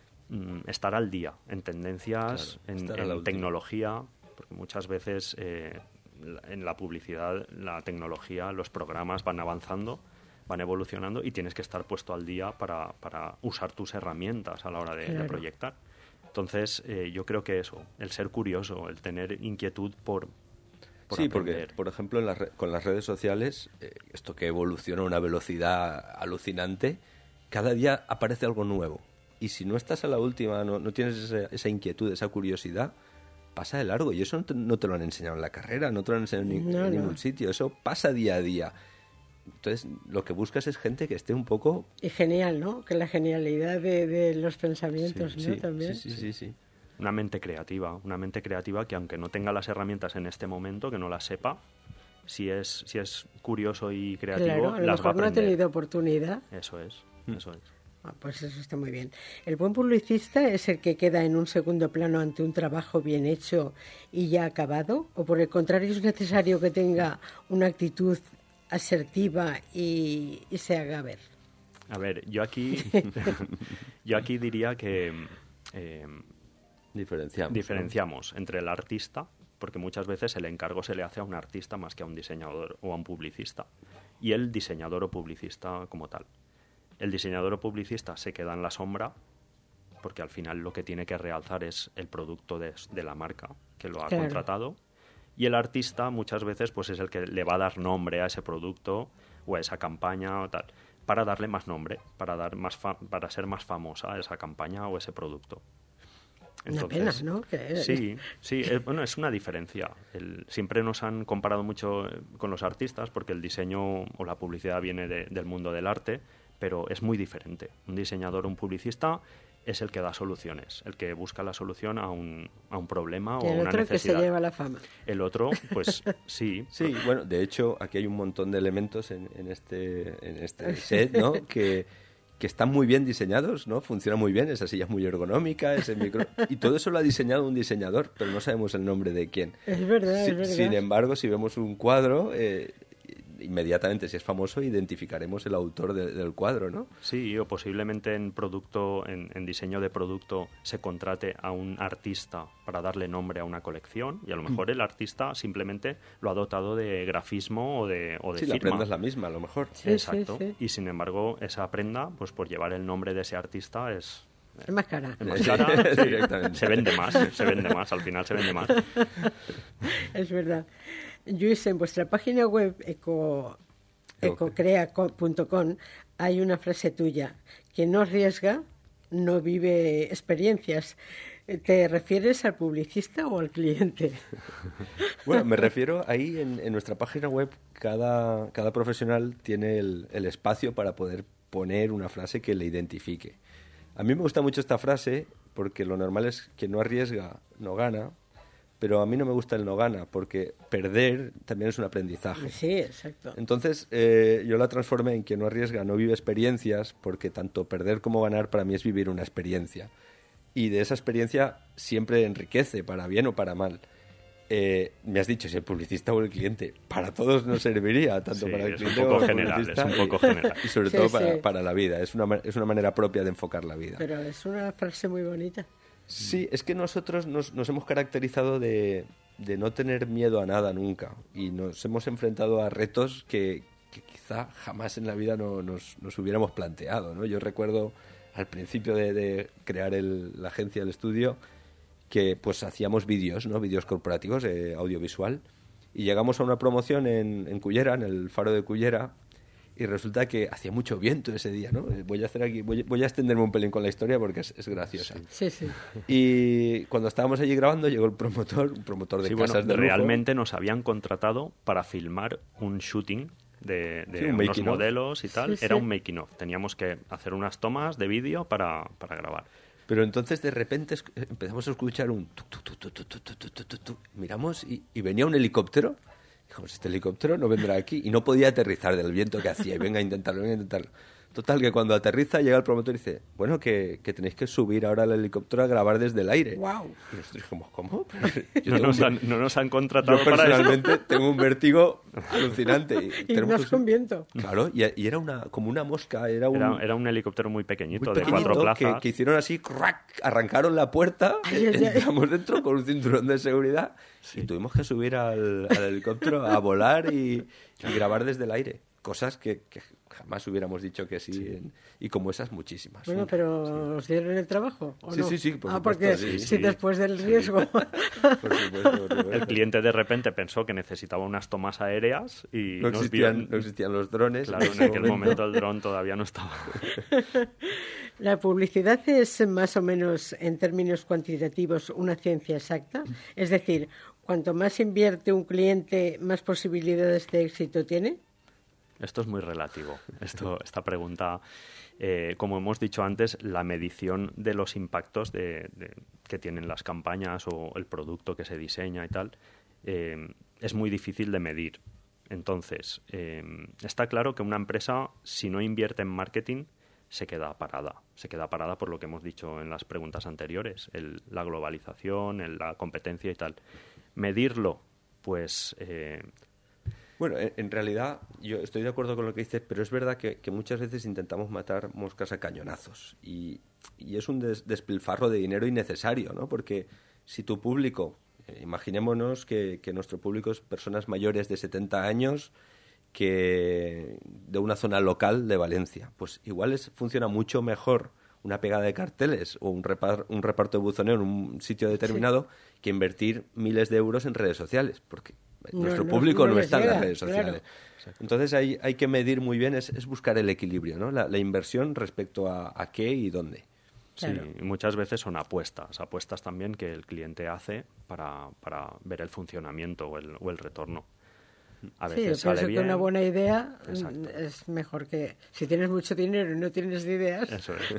A: mm, estar al día en tendencias, claro, en, en tecnología. Porque muchas veces eh, en la publicidad, la tecnología, los programas van avanzando, van evolucionando y tienes que estar puesto al día para, para usar tus herramientas a la hora de, claro. de proyectar. Entonces, eh, yo creo que eso, el ser curioso, el tener inquietud por, por
F: sí,
A: aprender.
F: Porque, por ejemplo, en las re- con las redes sociales, eh, esto que evoluciona a una velocidad alucinante, cada día aparece algo nuevo. Y si no estás a la última, no, no tienes esa, esa inquietud, esa curiosidad, pasa de largo, y eso no te, no te lo han enseñado en la carrera, no te lo han enseñado en,
E: no,
F: en
E: no.
F: ningún sitio, eso pasa día a día. Entonces, lo que buscas es gente que esté un poco...
E: Y genial, ¿no? Que la genialidad de, de los pensamientos,
F: sí,
E: ¿no?
F: Sí,
E: También.
F: Sí, sí, sí, sí.
A: Una mente creativa, una mente creativa que aunque no tenga las herramientas en este momento, que no las sepa, si es, si es curioso y creativo,
E: claro, a lo
A: las va a
E: mejor no ha
A: aprender.
E: tenido oportunidad.
A: Eso es,
F: Mm.
A: eso es.
E: Ah, pues eso está muy bien. El buen publicista es el que queda en un segundo plano ante un trabajo bien hecho y ya acabado, o por el contrario es necesario que tenga una actitud asertiva y, y se haga ver.
A: A ver, yo aquí, yo aquí diría que eh,
F: Diferenciamos.
A: diferenciamos ¿no? entre el artista, porque muchas veces el encargo se le hace a un artista más que a un diseñador o a un publicista, y el diseñador o publicista como tal. El diseñador o publicista se queda en la sombra porque al final lo que tiene que realzar es el producto de, de la marca que lo ha
E: Claro.
A: contratado, y el artista muchas veces pues es el que le va a dar nombre a ese producto o a esa campaña o tal, para darle más nombre, para dar más fa- para ser más famosa esa campaña o ese producto.
E: Una pena, ¿no? Que-
A: Sí, sí, es, bueno, es una diferencia. El- siempre nos han comparado mucho eh, con los artistas porque el diseño o la publicidad viene de- del mundo del arte, pero es muy diferente. Un diseñador o un publicista es el que da soluciones, el que busca la solución a un, a un problema
E: Y
A: o a
E: el
A: una
E: otro que
A: necesidad.
E: se lleva la fama.
A: El otro, pues sí.
F: Sí, bueno, de hecho, aquí hay un montón de elementos en, en este, en este set, ¿no? que, que están muy bien diseñados, ¿no? Funciona muy bien, esa silla es muy ergonómica, ese micro... Y todo eso lo ha diseñado un diseñador, pero no sabemos el nombre de quién.
E: Es verdad,
F: Si-
E: es verdad.
F: Sin embargo, si vemos un cuadro, eh, inmediatamente, si es famoso, identificaremos el autor de- del cuadro, ¿no?
A: Sí, o posiblemente en producto, en, en diseño de producto, se contrate a un artista para darle nombre a una colección, y a lo
F: Mm.
A: mejor el artista simplemente lo ha dotado de grafismo o de, o de
F: Sí, la
A: firma.
F: prenda es la misma, a lo mejor.
E: Sí,
A: Exacto.
E: sí, sí.
A: Y sin embargo, esa prenda, pues por llevar el nombre de ese artista, es,
E: Es más cara.
A: es más cara. Sí,
F: Directamente.
A: se vende más, se vende más, al final se vende más.
E: Es verdad. Luis, en vuestra página web eco, ecocrea punto com hay una frase tuya: quien no arriesga no vive experiencias. ¿Te refieres al publicista o al cliente?
F: Bueno, me refiero ahí en, en nuestra página web, cada, cada profesional tiene el, el espacio para poder poner una frase que le identifique. A mí me gusta mucho esta frase porque lo normal es que no arriesga, no gana, pero a mí no me gusta el no gana porque perder también es un aprendizaje.
E: Sí, exacto.
F: Entonces, eh, yo la transformé en que no arriesga, no vive experiencias, porque tanto perder como ganar para mí es vivir una experiencia. Y de esa experiencia siempre enriquece, para bien o para mal. Eh, me has dicho, si el publicista o el cliente, para todos nos serviría, tanto
A: Sí,
F: para el
A: es
F: cliente
A: un poco
F: como el
A: general,
F: publicista,
A: es un poco
F: y-
A: general.
F: Y sobre
E: Sí,
F: todo
E: sí.
F: para, para la vida. Es una, ma- es una manera propia de enfocar la vida.
E: Pero es una frase muy bonita.
F: Sí, es que nosotros nos, nos hemos caracterizado de, de no tener miedo a nada nunca y nos hemos enfrentado a retos que, que quizá jamás en la vida no, nos, nos hubiéramos planteado, ¿no? Yo recuerdo al principio de, de crear el, la agencia, el estudio, que pues hacíamos vídeos, ¿no? Vídeos corporativos, eh, audiovisual. Y llegamos a una promoción en, en Cullera, en el Faro de Cullera, y resulta que hacía mucho viento ese día, ¿no? Voy a hacer aquí, voy, voy a extenderme un pelín con la historia porque es, es graciosa.
E: Sí, sí.
F: Y cuando estábamos allí grabando llegó el promotor, un promotor de
A: Sí,
F: casas
A: bueno,
F: de lujo.
A: realmente nos habían contratado para filmar un shooting de, de
F: Sí, un
A: unos
F: making of.
A: modelos y tal.
E: Sí,
A: Era
E: sí.
A: un making of. Teníamos que hacer unas tomas de vídeo para, para grabar.
F: Pero entonces de repente es- empezamos a escuchar un tu, tu, tu, tu, tu, tu, tu, tu, tu, tu, tu. Miramos y, y venía un helicóptero. Dijimos, este helicóptero no vendrá aquí. Y no podía aterrizar del viento que hacía. Y venga a intentarlo, venga a intentarlo. Total, que cuando aterriza llega el promotor y dice, bueno, que, que tenéis que subir ahora al helicóptero a grabar desde el aire.
E: Guau.
F: Y nosotros dijimos, ¿cómo? Yo
A: No
F: tengo
A: nos,
F: un-
A: han, no nos han contratado
F: yo
A: para esto.
F: personalmente tengo un vértigo alucinante. Y,
E: Y
F: tenemos
E: más
F: que-
E: con viento.
F: Claro, y, y era una como una mosca, era un...
A: Era, era un helicóptero muy pequeñito,
F: muy
A: de
F: pequeñito,
A: cuatro plazas.
F: que, que hicieron así, crack, arrancaron la puerta,
E: Ay, ay, ay.
F: entramos dentro con un cinturón de seguridad y tuvimos que subir al, al helicóptero a volar y, y grabar desde el aire. Cosas que, que jamás hubiéramos dicho que sí, en- y como esas muchísimas.
E: Bueno, pero ¿os dieron el trabajo o
F: Sí,
E: no?
F: sí, sí, por
E: ah,
F: supuesto,
E: porque
F: sí,
E: si
F: sí.
E: después del riesgo...
F: Por supuesto, por supuesto.
A: El cliente de repente pensó que necesitaba unas tomas aéreas y
F: no
A: nos
F: existían,
A: vio-
F: no existían los drones.
A: Claro, en
F: ese
A: aquel momento el dron todavía no estaba.
E: ¿La publicidad es más o menos, en términos cuantitativos, una ciencia exacta? Es decir, cuanto más invierte un cliente, más posibilidades de éxito tiene.
A: Esto es muy relativo. Esto, esta pregunta, eh, como hemos dicho antes, la medición de los impactos de, de- que tienen las campañas o el producto que se diseña y tal, eh, es muy difícil de medir. Entonces, eh, está claro que una empresa, si no invierte en marketing, se queda parada. Se queda parada por lo que hemos dicho en las preguntas anteriores, el- la globalización, el- la competencia y tal. Medirlo, pues... eh,
F: Bueno, en, en realidad yo estoy de acuerdo con lo que dices, pero es verdad que, que muchas veces intentamos matar moscas a cañonazos y, y es un des- despilfarro de dinero innecesario, ¿no? Porque si tu público, eh, imaginémonos que, que nuestro público es personas mayores de setenta años que de una zona local de Valencia, pues igual es, funciona mucho mejor una pegada de carteles o un, repar- un reparto de buzoneo en un sitio determinado que invertir miles de euros en redes sociales, porque
E: No,
F: nuestro
E: no,
F: público
E: no
F: no,
E: les
F: está en
E: llega,
F: las redes
E: claro.
F: sociales. Entonces hay, hay que medir muy bien, es, es buscar el equilibrio, ¿no? La, la inversión respecto a, a qué y dónde.
E: Claro.
A: Sí, y muchas veces son apuestas, apuestas también que el cliente hace para, para ver el funcionamiento o el, o el retorno. A
E: Sí,
A: veces
E: yo
A: sale
E: pienso que
A: bien.
E: una buena idea mm,
A: Exacto.
E: es mejor que... Si tienes mucho dinero y no tienes ideas,
A: Eso es.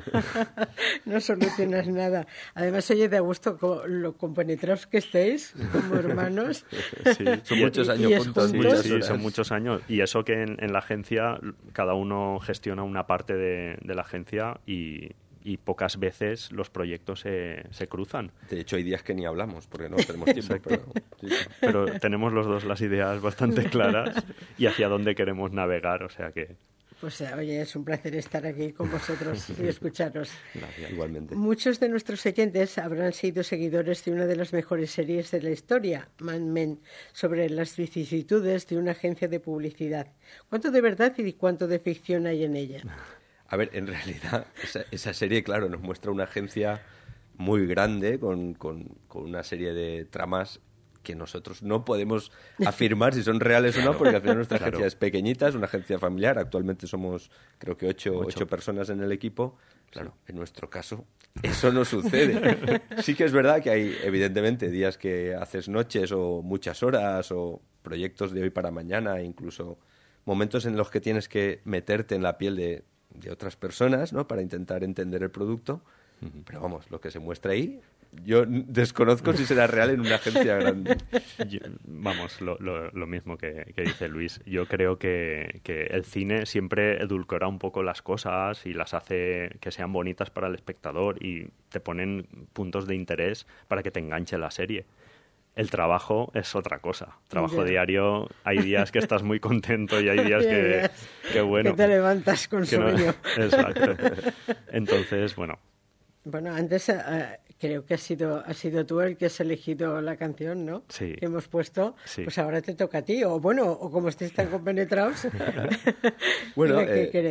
E: no solucionas nada. Además, oye, de gusto co- lo compenetrados que estéis, como hermanos.
A: Sí,
F: Son
A: y-
F: muchos
E: y-
F: años
E: y es
F: juntos,
A: Sí,
E: juntos.
F: muchas
A: sí,
F: horas.
A: son muchos años. Y eso que en, en la agencia cada uno gestiona una parte de, de la agencia y, y pocas veces los proyectos se, se cruzan.
F: De hecho, hay días que ni hablamos porque no tenemos tiempo. pero, sí, sí.
A: Pero tenemos los dos las ideas bastante claras y hacia dónde queremos navegar, o sea que...
E: Pues eh, oye, es un placer estar aquí con vosotros y escucharos.
F: Igualmente.
E: Muchos de nuestros oyentes habrán sido seguidores de una de las mejores series de la historia, Mad Men, sobre las vicisitudes de una agencia de publicidad. ¿Cuánto de verdad y cuánto de ficción hay en ella?
F: A ver, en realidad, esa, esa serie, claro, nos muestra una agencia muy grande con, con, con una serie de tramas que nosotros no podemos afirmar si son reales o no, porque al final nuestra
A: Claro.
F: agencia es pequeñita, es una agencia familiar. Actualmente somos, creo que, ocho,
A: Ocho.
F: ocho personas en el equipo. Claro, en nuestro caso, eso no sucede. Sí que es verdad que hay, evidentemente, días que haces noches o muchas horas o proyectos de hoy para mañana, incluso momentos en los que tienes que meterte en la piel de, de otras personas, ¿no? Para intentar entender el producto. Pero vamos, lo que se muestra ahí, yo desconozco si será real en una agencia grande.
A: Yo- vamos, lo, lo, lo mismo que, que dice Luis. Yo creo que, que el cine siempre edulcora un poco las cosas y las hace que sean bonitas para el espectador y te ponen puntos de interés para que te enganche la serie. El trabajo es otra cosa. Trabajo
E: Ya.
A: diario, hay días que estás muy contento y hay días
E: Y hay
A: que,
E: días
A: que bueno.
E: que te levantas con
A: que no-
E: sueño.
A: Exacto. Entonces, bueno,
E: Bueno, antes eh, creo que has sido, has sido tú el que has elegido la canción, ¿no?
A: Sí.
E: Que hemos puesto.
A: Sí.
E: Pues ahora te toca a ti. O bueno, o como estéis tan compenetrados.
F: Bueno,
E: Dime, ¿qué
F: eh,
E: queréis?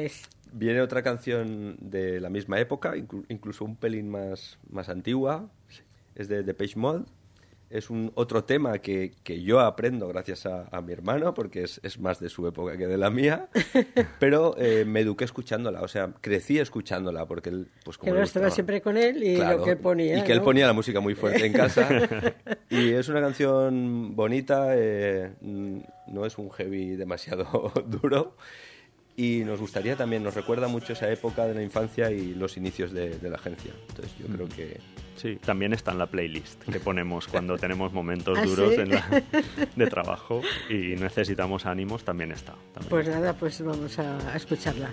F: Viene otra canción de la misma época, inclu- incluso un pelín más, más antigua. Es de Depeche Mode. Es un otro tema que, que yo aprendo gracias a, a mi hermano, porque es, es más de su época que de la mía. Pero eh, me eduqué escuchándola, o sea, crecí escuchándola, porque él, pues como
E: Que
F: le
E: no estaba
F: gustaba.
E: siempre con él y
F: Claro,
E: lo que él ponía.
F: y que él
E: ¿no?
F: ponía la música muy fuerte en casa. Y es una canción bonita, eh, no es un heavy demasiado duro. Y nos gustaría también, nos recuerda mucho esa época de la infancia y los inicios de, de la agencia. Entonces yo creo que...
A: Sí, también está en la playlist que ponemos cuando tenemos momentos
E: ¿Ah,
A: duros
E: sí?
A: en la- de trabajo y necesitamos ánimos, también está. También
E: Pues
A: está.
E: nada, pues vamos a, a escucharla.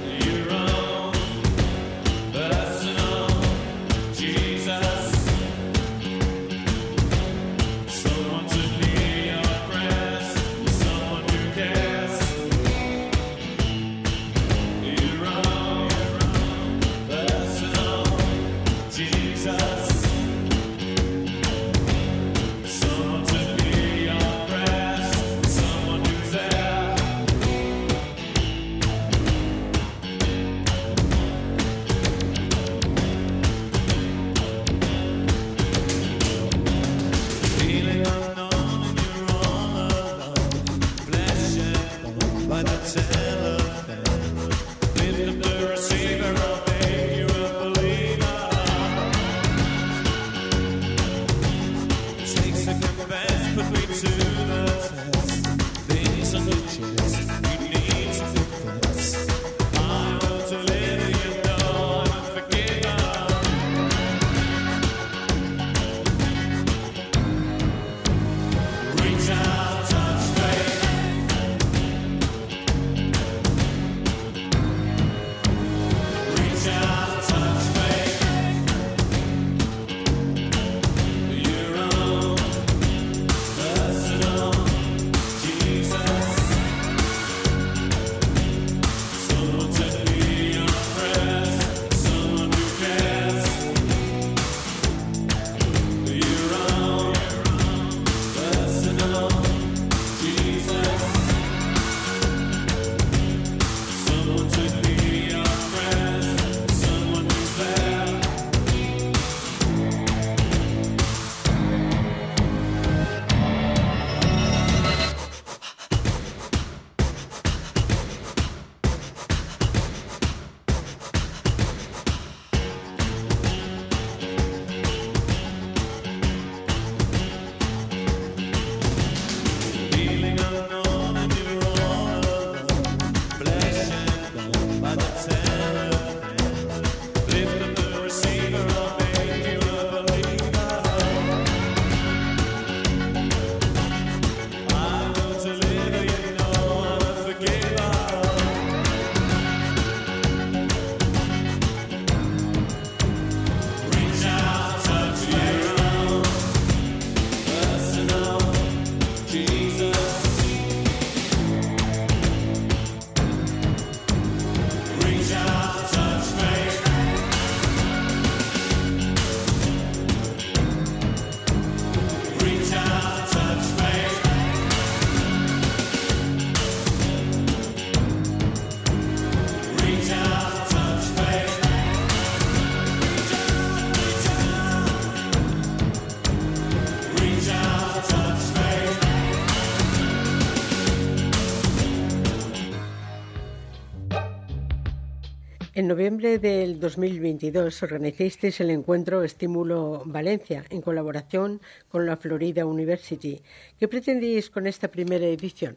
E: En noviembre del dos mil veintidós organizasteis el encuentro Estímulo Valencia en colaboración con la Florida University. ¿Qué pretendíais con esta primera edición?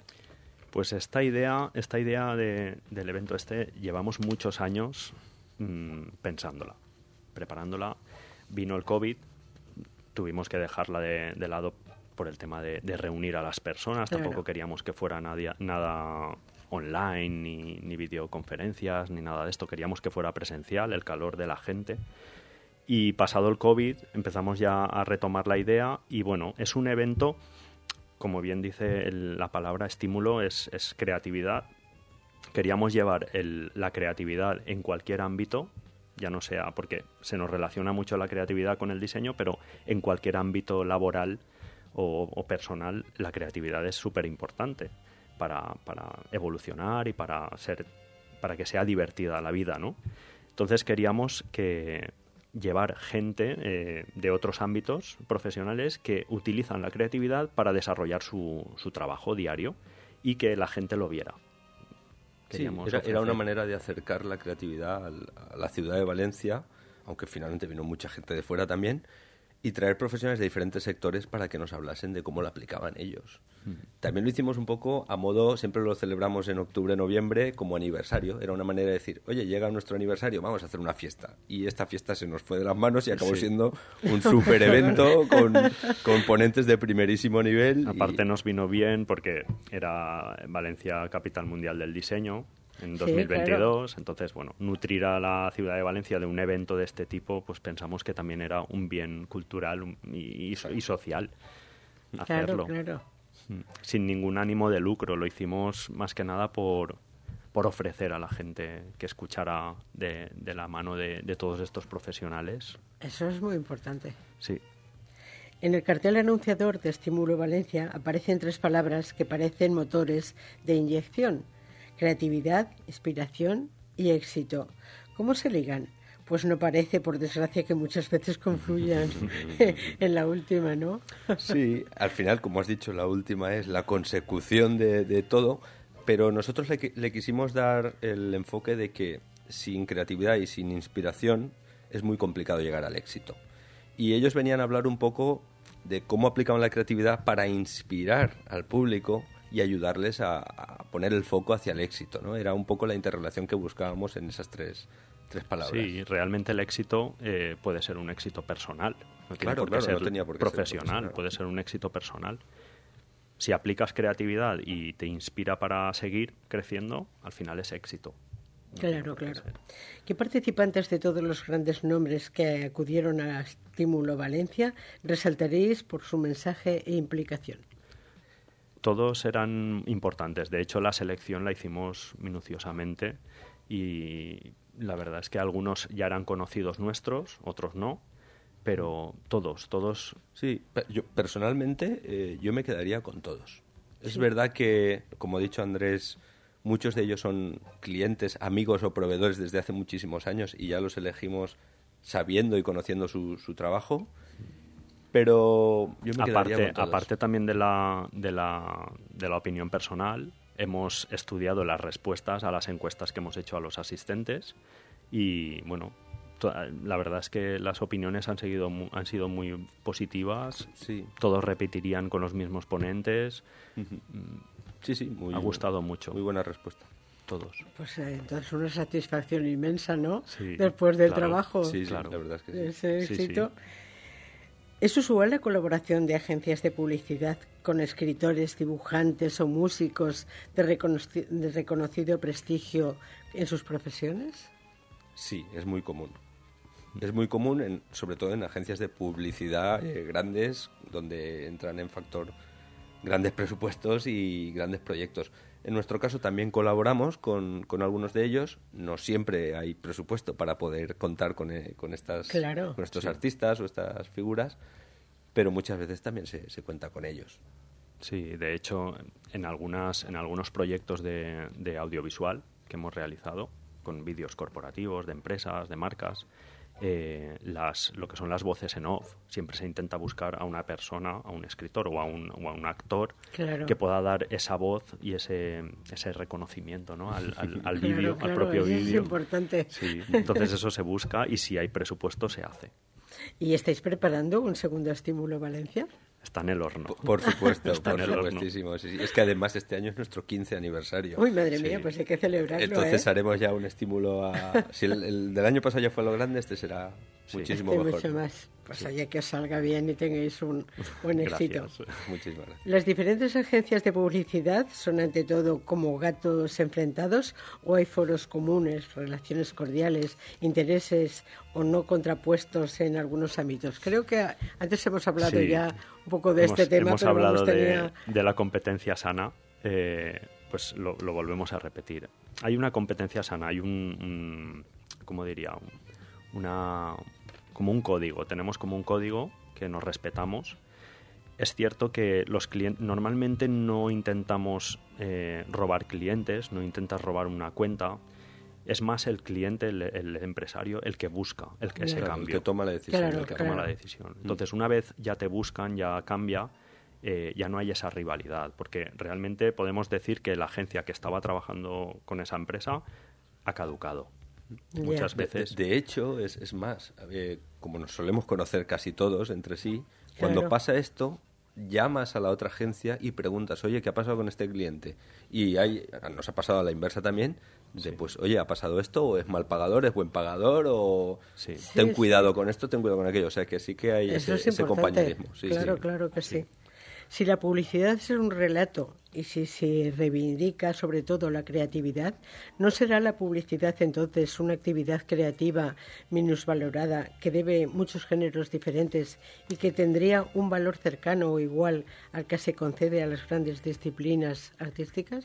A: Pues esta idea, esta idea de, del evento este llevamos muchos años mmm, pensándola, preparándola. Vino el COVID, tuvimos que dejarla de, de lado por el tema de, de reunir a las personas.
E: Claro.
A: Tampoco queríamos que fuera nadie, nada online, ni, ni videoconferencias, ni nada de esto. Queríamos que fuera presencial, el calor de la gente. Y pasado el COVID empezamos ya a retomar la idea y bueno, es un evento, como bien dice el, la palabra estímulo, es, es creatividad. Queríamos llevar el, la creatividad en cualquier ámbito, ya no sea porque se nos relaciona mucho la creatividad con el diseño, pero en cualquier ámbito laboral o, o personal la creatividad es súper importante para, para evolucionar y para ser para que sea divertida la vida, ¿no? Entonces queríamos que llevar gente eh, de otros ámbitos profesionales que utilizan la creatividad para desarrollar su, su trabajo diario y que la gente lo viera.
F: Sí, era, era una manera de acercar la creatividad al, a la ciudad de Valencia, aunque finalmente vino mucha gente de fuera también, y traer profesionales de diferentes sectores para que nos hablasen de cómo lo aplicaban ellos. Mm. También lo hicimos un poco a modo, siempre lo celebramos en octubre, noviembre, como aniversario. Era una manera de decir, oye, llega nuestro aniversario, vamos a hacer una fiesta. Y esta fiesta se nos fue de las manos y acabó sí. siendo un súper evento con, con ponentes de primerísimo nivel.
A: Aparte
F: y...
A: nos vino bien porque era Valencia capital mundial del diseño en dos mil veintidós, sí, claro. Entonces, bueno, nutrir a la ciudad de Valencia de un evento de este tipo, pues pensamos que también era un bien cultural y, y, y social hacerlo.
E: Claro, claro.
A: Sin ningún ánimo de lucro, lo hicimos más que nada por, por ofrecer a la gente que escuchara de, de la mano de, de todos estos profesionales.
E: Eso es muy importante.
A: Sí.
E: En el cartel anunciador de Estímulo Valencia aparecen tres palabras que parecen motores de inyección: creatividad, inspiración y éxito. ¿Cómo se ligan? Pues no parece, por desgracia, que muchas veces confluyan en la última, ¿no?
F: Sí, al final, como has dicho, la última es la consecución de, de todo, pero nosotros le, le quisimos dar el enfoque de que sin creatividad y sin inspiración es muy complicado llegar al éxito. Y ellos venían a hablar un poco de cómo aplicaban la creatividad para inspirar al público y ayudarles a, a poner el foco hacia el éxito, ¿no? Era un poco la interrelación que buscábamos en esas tres, tres palabras.
A: Sí, realmente el éxito eh, puede ser un éxito personal. No tiene
F: claro,
A: por qué
F: claro,
A: ser
F: no tenía por qué
A: profesional,
F: ser profesional,
A: puede ser un éxito personal. Si aplicas creatividad y te inspira para seguir creciendo, al final es éxito. No
E: claro, claro. ¿Qué participantes de todos los grandes nombres que acudieron a Estímulo Valencia resaltaréis por su mensaje e implicación?
A: Todos eran importantes. De hecho, la selección la hicimos minuciosamente y la verdad es que algunos ya eran conocidos nuestros, otros no, pero todos, todos...
F: Sí, yo personalmente eh, yo me quedaría con todos. Es
E: sí.
F: verdad que, como ha dicho Andrés, muchos de ellos son clientes, amigos o proveedores desde hace muchísimos años y ya los elegimos sabiendo y conociendo su, su trabajo. Pero yo me
A: aparte,
F: quedaría con todos.
A: Aparte también de la, de, la, de la opinión personal, hemos estudiado las respuestas a las encuestas que hemos hecho a los asistentes y, bueno, to- la verdad es que las opiniones han, seguido, han sido muy positivas.
F: Sí.
A: Todos repetirían con los mismos ponentes.
F: Uh-huh. Sí, sí, muy,
A: ha gustado mucho.
F: Muy buena respuesta.
A: Todos.
E: Pues eh, entonces una satisfacción inmensa, ¿no?
A: Sí,
E: después del
A: claro.
E: trabajo.
F: Sí, sí,
A: claro.
F: La verdad es que sí.
E: Ese éxito.
A: Sí, sí.
E: ¿Es usual la colaboración de agencias de publicidad con escritores, dibujantes o músicos de, reconoci- de reconocido prestigio en sus profesiones?
F: Sí, es muy común. Es muy común, en, sobre todo en agencias de publicidad eh, grandes, donde entran en factor grandes presupuestos y grandes proyectos. En nuestro caso también colaboramos con, con algunos de ellos. No siempre hay presupuesto para poder contar con, eh, con, estas,
E: claro,
F: con estos
E: sí.
F: artistas o estas figuras, pero muchas veces también se, se cuenta con ellos.
A: Sí, de hecho, en, algunas, en algunos proyectos de, de audiovisual que hemos realizado, con vídeos corporativos, de empresas, de marcas, eh, las, lo que son las voces en off, siempre se intenta buscar a una persona, a un escritor o a un, o a un actor
E: claro.
A: que pueda dar esa voz y ese, ese reconocimiento, ¿no? al, al, al
E: claro,
A: vídeo,
E: claro,
A: al propio
E: eso
A: vídeo.
E: Es importante.
A: Sí, entonces eso se busca y si hay presupuesto se hace.
E: ¿Y estáis preparando un segundo Estímulo Valencia?
A: Está en el horno.
F: Por, por supuesto,
A: Está
F: por
A: en el horno.
F: supuestísimo. Sí, sí. Es que además este año es nuestro quince aniversario.
E: Uy, madre
A: Sí.
E: mía, pues hay que celebrarlo.
F: Entonces
E: ¿eh?
F: haremos ya un estímulo a... Si el, el del año pasado ya fue lo grande, este será
A: Sí.
F: muchísimo
E: Este
F: mejor.
E: mucho más. Pues oye, que os salga bien y tengáis un buen éxito.
A: Gracias.
F: Muchísimas gracias.
E: ¿Las diferentes agencias de publicidad son ante todo como gatos enfrentados o hay foros comunes, relaciones cordiales, intereses o no contrapuestos en algunos ámbitos? Creo que antes hemos hablado
A: Sí.
E: ya un poco de
A: hemos,
E: este tema,
A: hemos
E: pero
A: hablado
E: vamos, tenía...
A: de, de la competencia sana, eh, pues lo, lo volvemos a repetir. Hay una competencia sana, hay un, un ¿cómo diría? Un, una... como un código, tenemos como un código que nos respetamos. Es cierto que los clientes normalmente no intentamos eh, robar clientes, no intentas robar una cuenta, es más el cliente, el, el empresario, el que busca el que ese
F: Claro,
A: cambio.
F: el que toma la decisión.
E: Claro,
A: el que
E: claro.
A: toma la decisión. Entonces, una vez ya te buscan, ya cambia, eh, ya no hay esa rivalidad, porque realmente podemos decir que la agencia que estaba trabajando con esa empresa ha caducado.
E: Ya.
A: Muchas
F: De,
A: veces.
F: de hecho, es, es más, eh, como nos solemos conocer casi todos entre sí, cuando
E: Claro.
F: pasa esto, llamas a la otra agencia y preguntas, oye, ¿qué ha pasado con este cliente? Y hay, nos ha pasado a la inversa también, de pues, oye, ¿ha pasado esto? ¿O es mal pagador, es buen pagador? ¿O
A: Sí.
F: ten
E: Sí,
F: cuidado
E: sí.
F: con esto, ten cuidado con aquello? O sea, que sí que hay
E: Eso
F: ese,
E: es
F: ese
E: importante.
F: compañerismo. Sí,
E: claro,
F: sí.
E: claro que sí. Si la publicidad es un relato y si se reivindica sobre todo la creatividad, ¿no será la publicidad entonces una actividad creativa minusvalorada que debe muchos géneros diferentes y que tendría un valor cercano o igual al que se concede a las grandes disciplinas artísticas?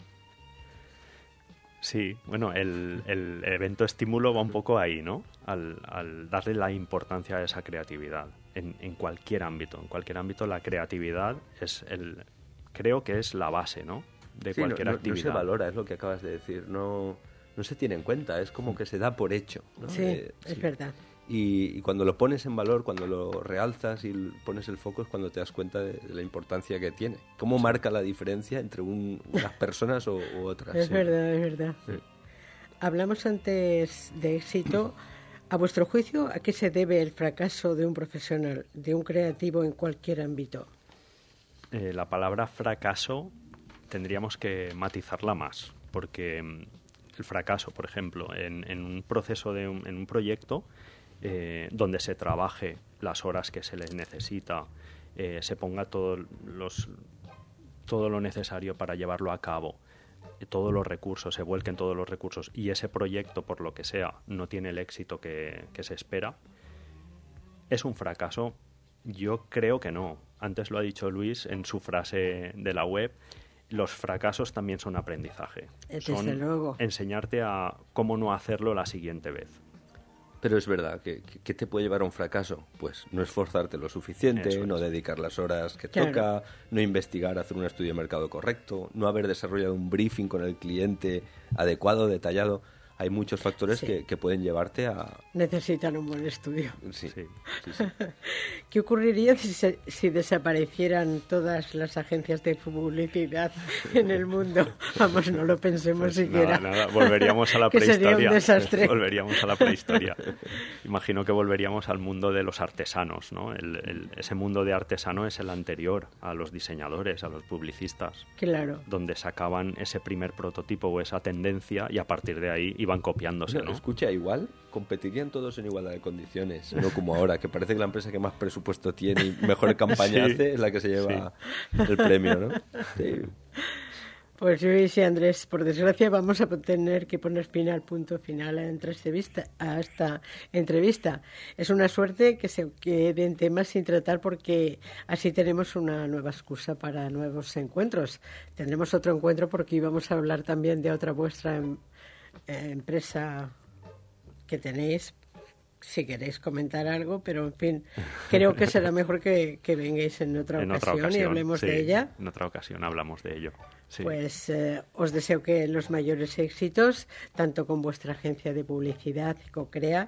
A: Sí, bueno, el, el evento estímulo va un poco ahí, ¿no? Al, al darle la importancia a esa creatividad en, en cualquier ámbito. En cualquier ámbito la creatividad es el, creo que es la base, ¿no? De
F: Sí, no-
A: cualquier
F: no, no
A: actividad.
F: se valora, es lo que acabas de decir. No, no se tiene en cuenta, es como que se da por hecho. ¿no?
E: Sí,
F: Eh,
E: es
F: sí.
E: verdad.
F: Y, y cuando lo pones en valor, cuando lo realzas y l- pones el foco es cuando te das cuenta de, de la importancia que tiene. Cómo marca la diferencia entre un- unas personas o u otras.
E: Es
F: sí.
E: verdad, es verdad.
F: Sí.
E: Hablamos antes de éxito. A vuestro juicio, ¿a qué se debe el fracaso de un profesional, de un creativo en cualquier ámbito?
A: Eh, la palabra fracaso tendríamos que matizarla más, porque mm, el fracaso, por ejemplo, en, en un proceso, de un, en un proyecto eh, donde se trabaje las horas que se les necesita, eh, se ponga todo, los, todo lo necesario para llevarlo a cabo, eh, todos los recursos, se vuelquen todos los recursos y ese proyecto, por lo que sea, no tiene el éxito que, que se espera, ¿es un fracaso? Yo creo que no. Antes lo ha dicho Luis en su frase de la web. Los fracasos también son aprendizaje.
E: Desde
A: son
E: luego.
A: enseñarte a cómo no hacerlo la siguiente vez.
F: Pero es verdad, que, que- ¿qué te puede llevar a un fracaso? Pues no esforzarte lo suficiente,
A: Eso es.
F: no dedicar las horas que
E: Claro.
F: toca, no investigar, hacer un estudio de mercado correcto, no haber desarrollado un briefing con el cliente adecuado, detallado. Hay muchos factores
E: Sí.
F: que, que pueden llevarte a...
E: Necesitan un buen estudio.
F: Sí,
A: Sí.
F: sí, sí.
E: ¿Qué ocurriría si, se- si desaparecieran todas las agencias de publicidad en el mundo? Vamos, no lo pensemos
A: Pues
E: siquiera.
A: nada, nada, volveríamos a la
E: Que sería
A: prehistoria.
E: un desastre.
A: Volveríamos a la prehistoria. Imagino que volveríamos al mundo de los artesanos, ¿no? El- el- ese mundo de artesano es el anterior a los diseñadores, a los publicistas,
E: Claro.
A: donde sacaban ese primer prototipo o esa tendencia y a partir de ahí iban copiándose,
F: No,
A: ¿no?
F: Escucha, igual competirían todos en igualdad de condiciones, no como ahora, que parece que la empresa que más presupuesto tiene y mejor campaña
A: Sí.
F: hace es la que se lleva el premio, ¿no? Sí.
E: Pues Luis y Andrés, por desgracia vamos a tener que poner final, punto final a entrevista, a esta entrevista. Es una suerte que se queden temas sin tratar porque así tenemos una nueva excusa para nuevos encuentros. Tendremos otro encuentro porque íbamos a hablar también de otra vuestra em- eh, empresa que tenéis, si queréis comentar algo, pero en fin, creo que será mejor que, que vengáis en otra,
A: En
E: ocasión,
A: otra ocasión
E: y hablemos
A: sí,
E: de ella.
A: En otra ocasión hablamos de ello. Sí.
E: Pues eh, os deseo que los mayores éxitos, tanto con vuestra agencia de publicidad, Cocrea,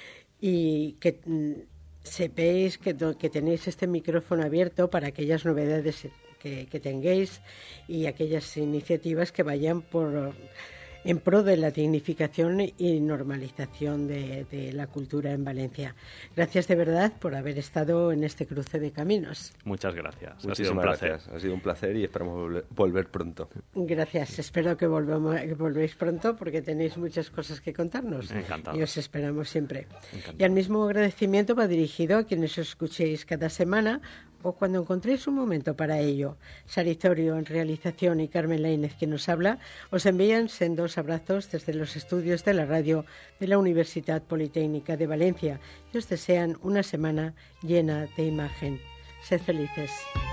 E: y que mm, sepáis que, to- que tenéis este micrófono abierto para aquellas novedades que, que tengáis y aquellas iniciativas que vayan por en pro de la dignificación y normalización de, de la cultura en Valencia. Gracias de verdad por haber estado en este cruce de caminos.
A: Muchas gracias. Ha sido un
F: Muchísimas
A: placer.
F: gracias. Ha sido un placer y esperamos volver, volver pronto.
E: Gracias, espero que, volvamos, que volvéis pronto porque tenéis muchas cosas que contarnos.
A: Encantado.
E: Y os esperamos siempre.
A: Encantado.
E: Y al mismo agradecimiento va dirigido a quienes os escuchéis cada semana o cuando encontréis un momento para ello. Saritorio en realización y Carmen Laínez, quien nos habla, os envían sendos abrazos desde los estudios de la radio de la Universidad Politécnica de Valencia y os desean una semana llena de imagen. Sed felices.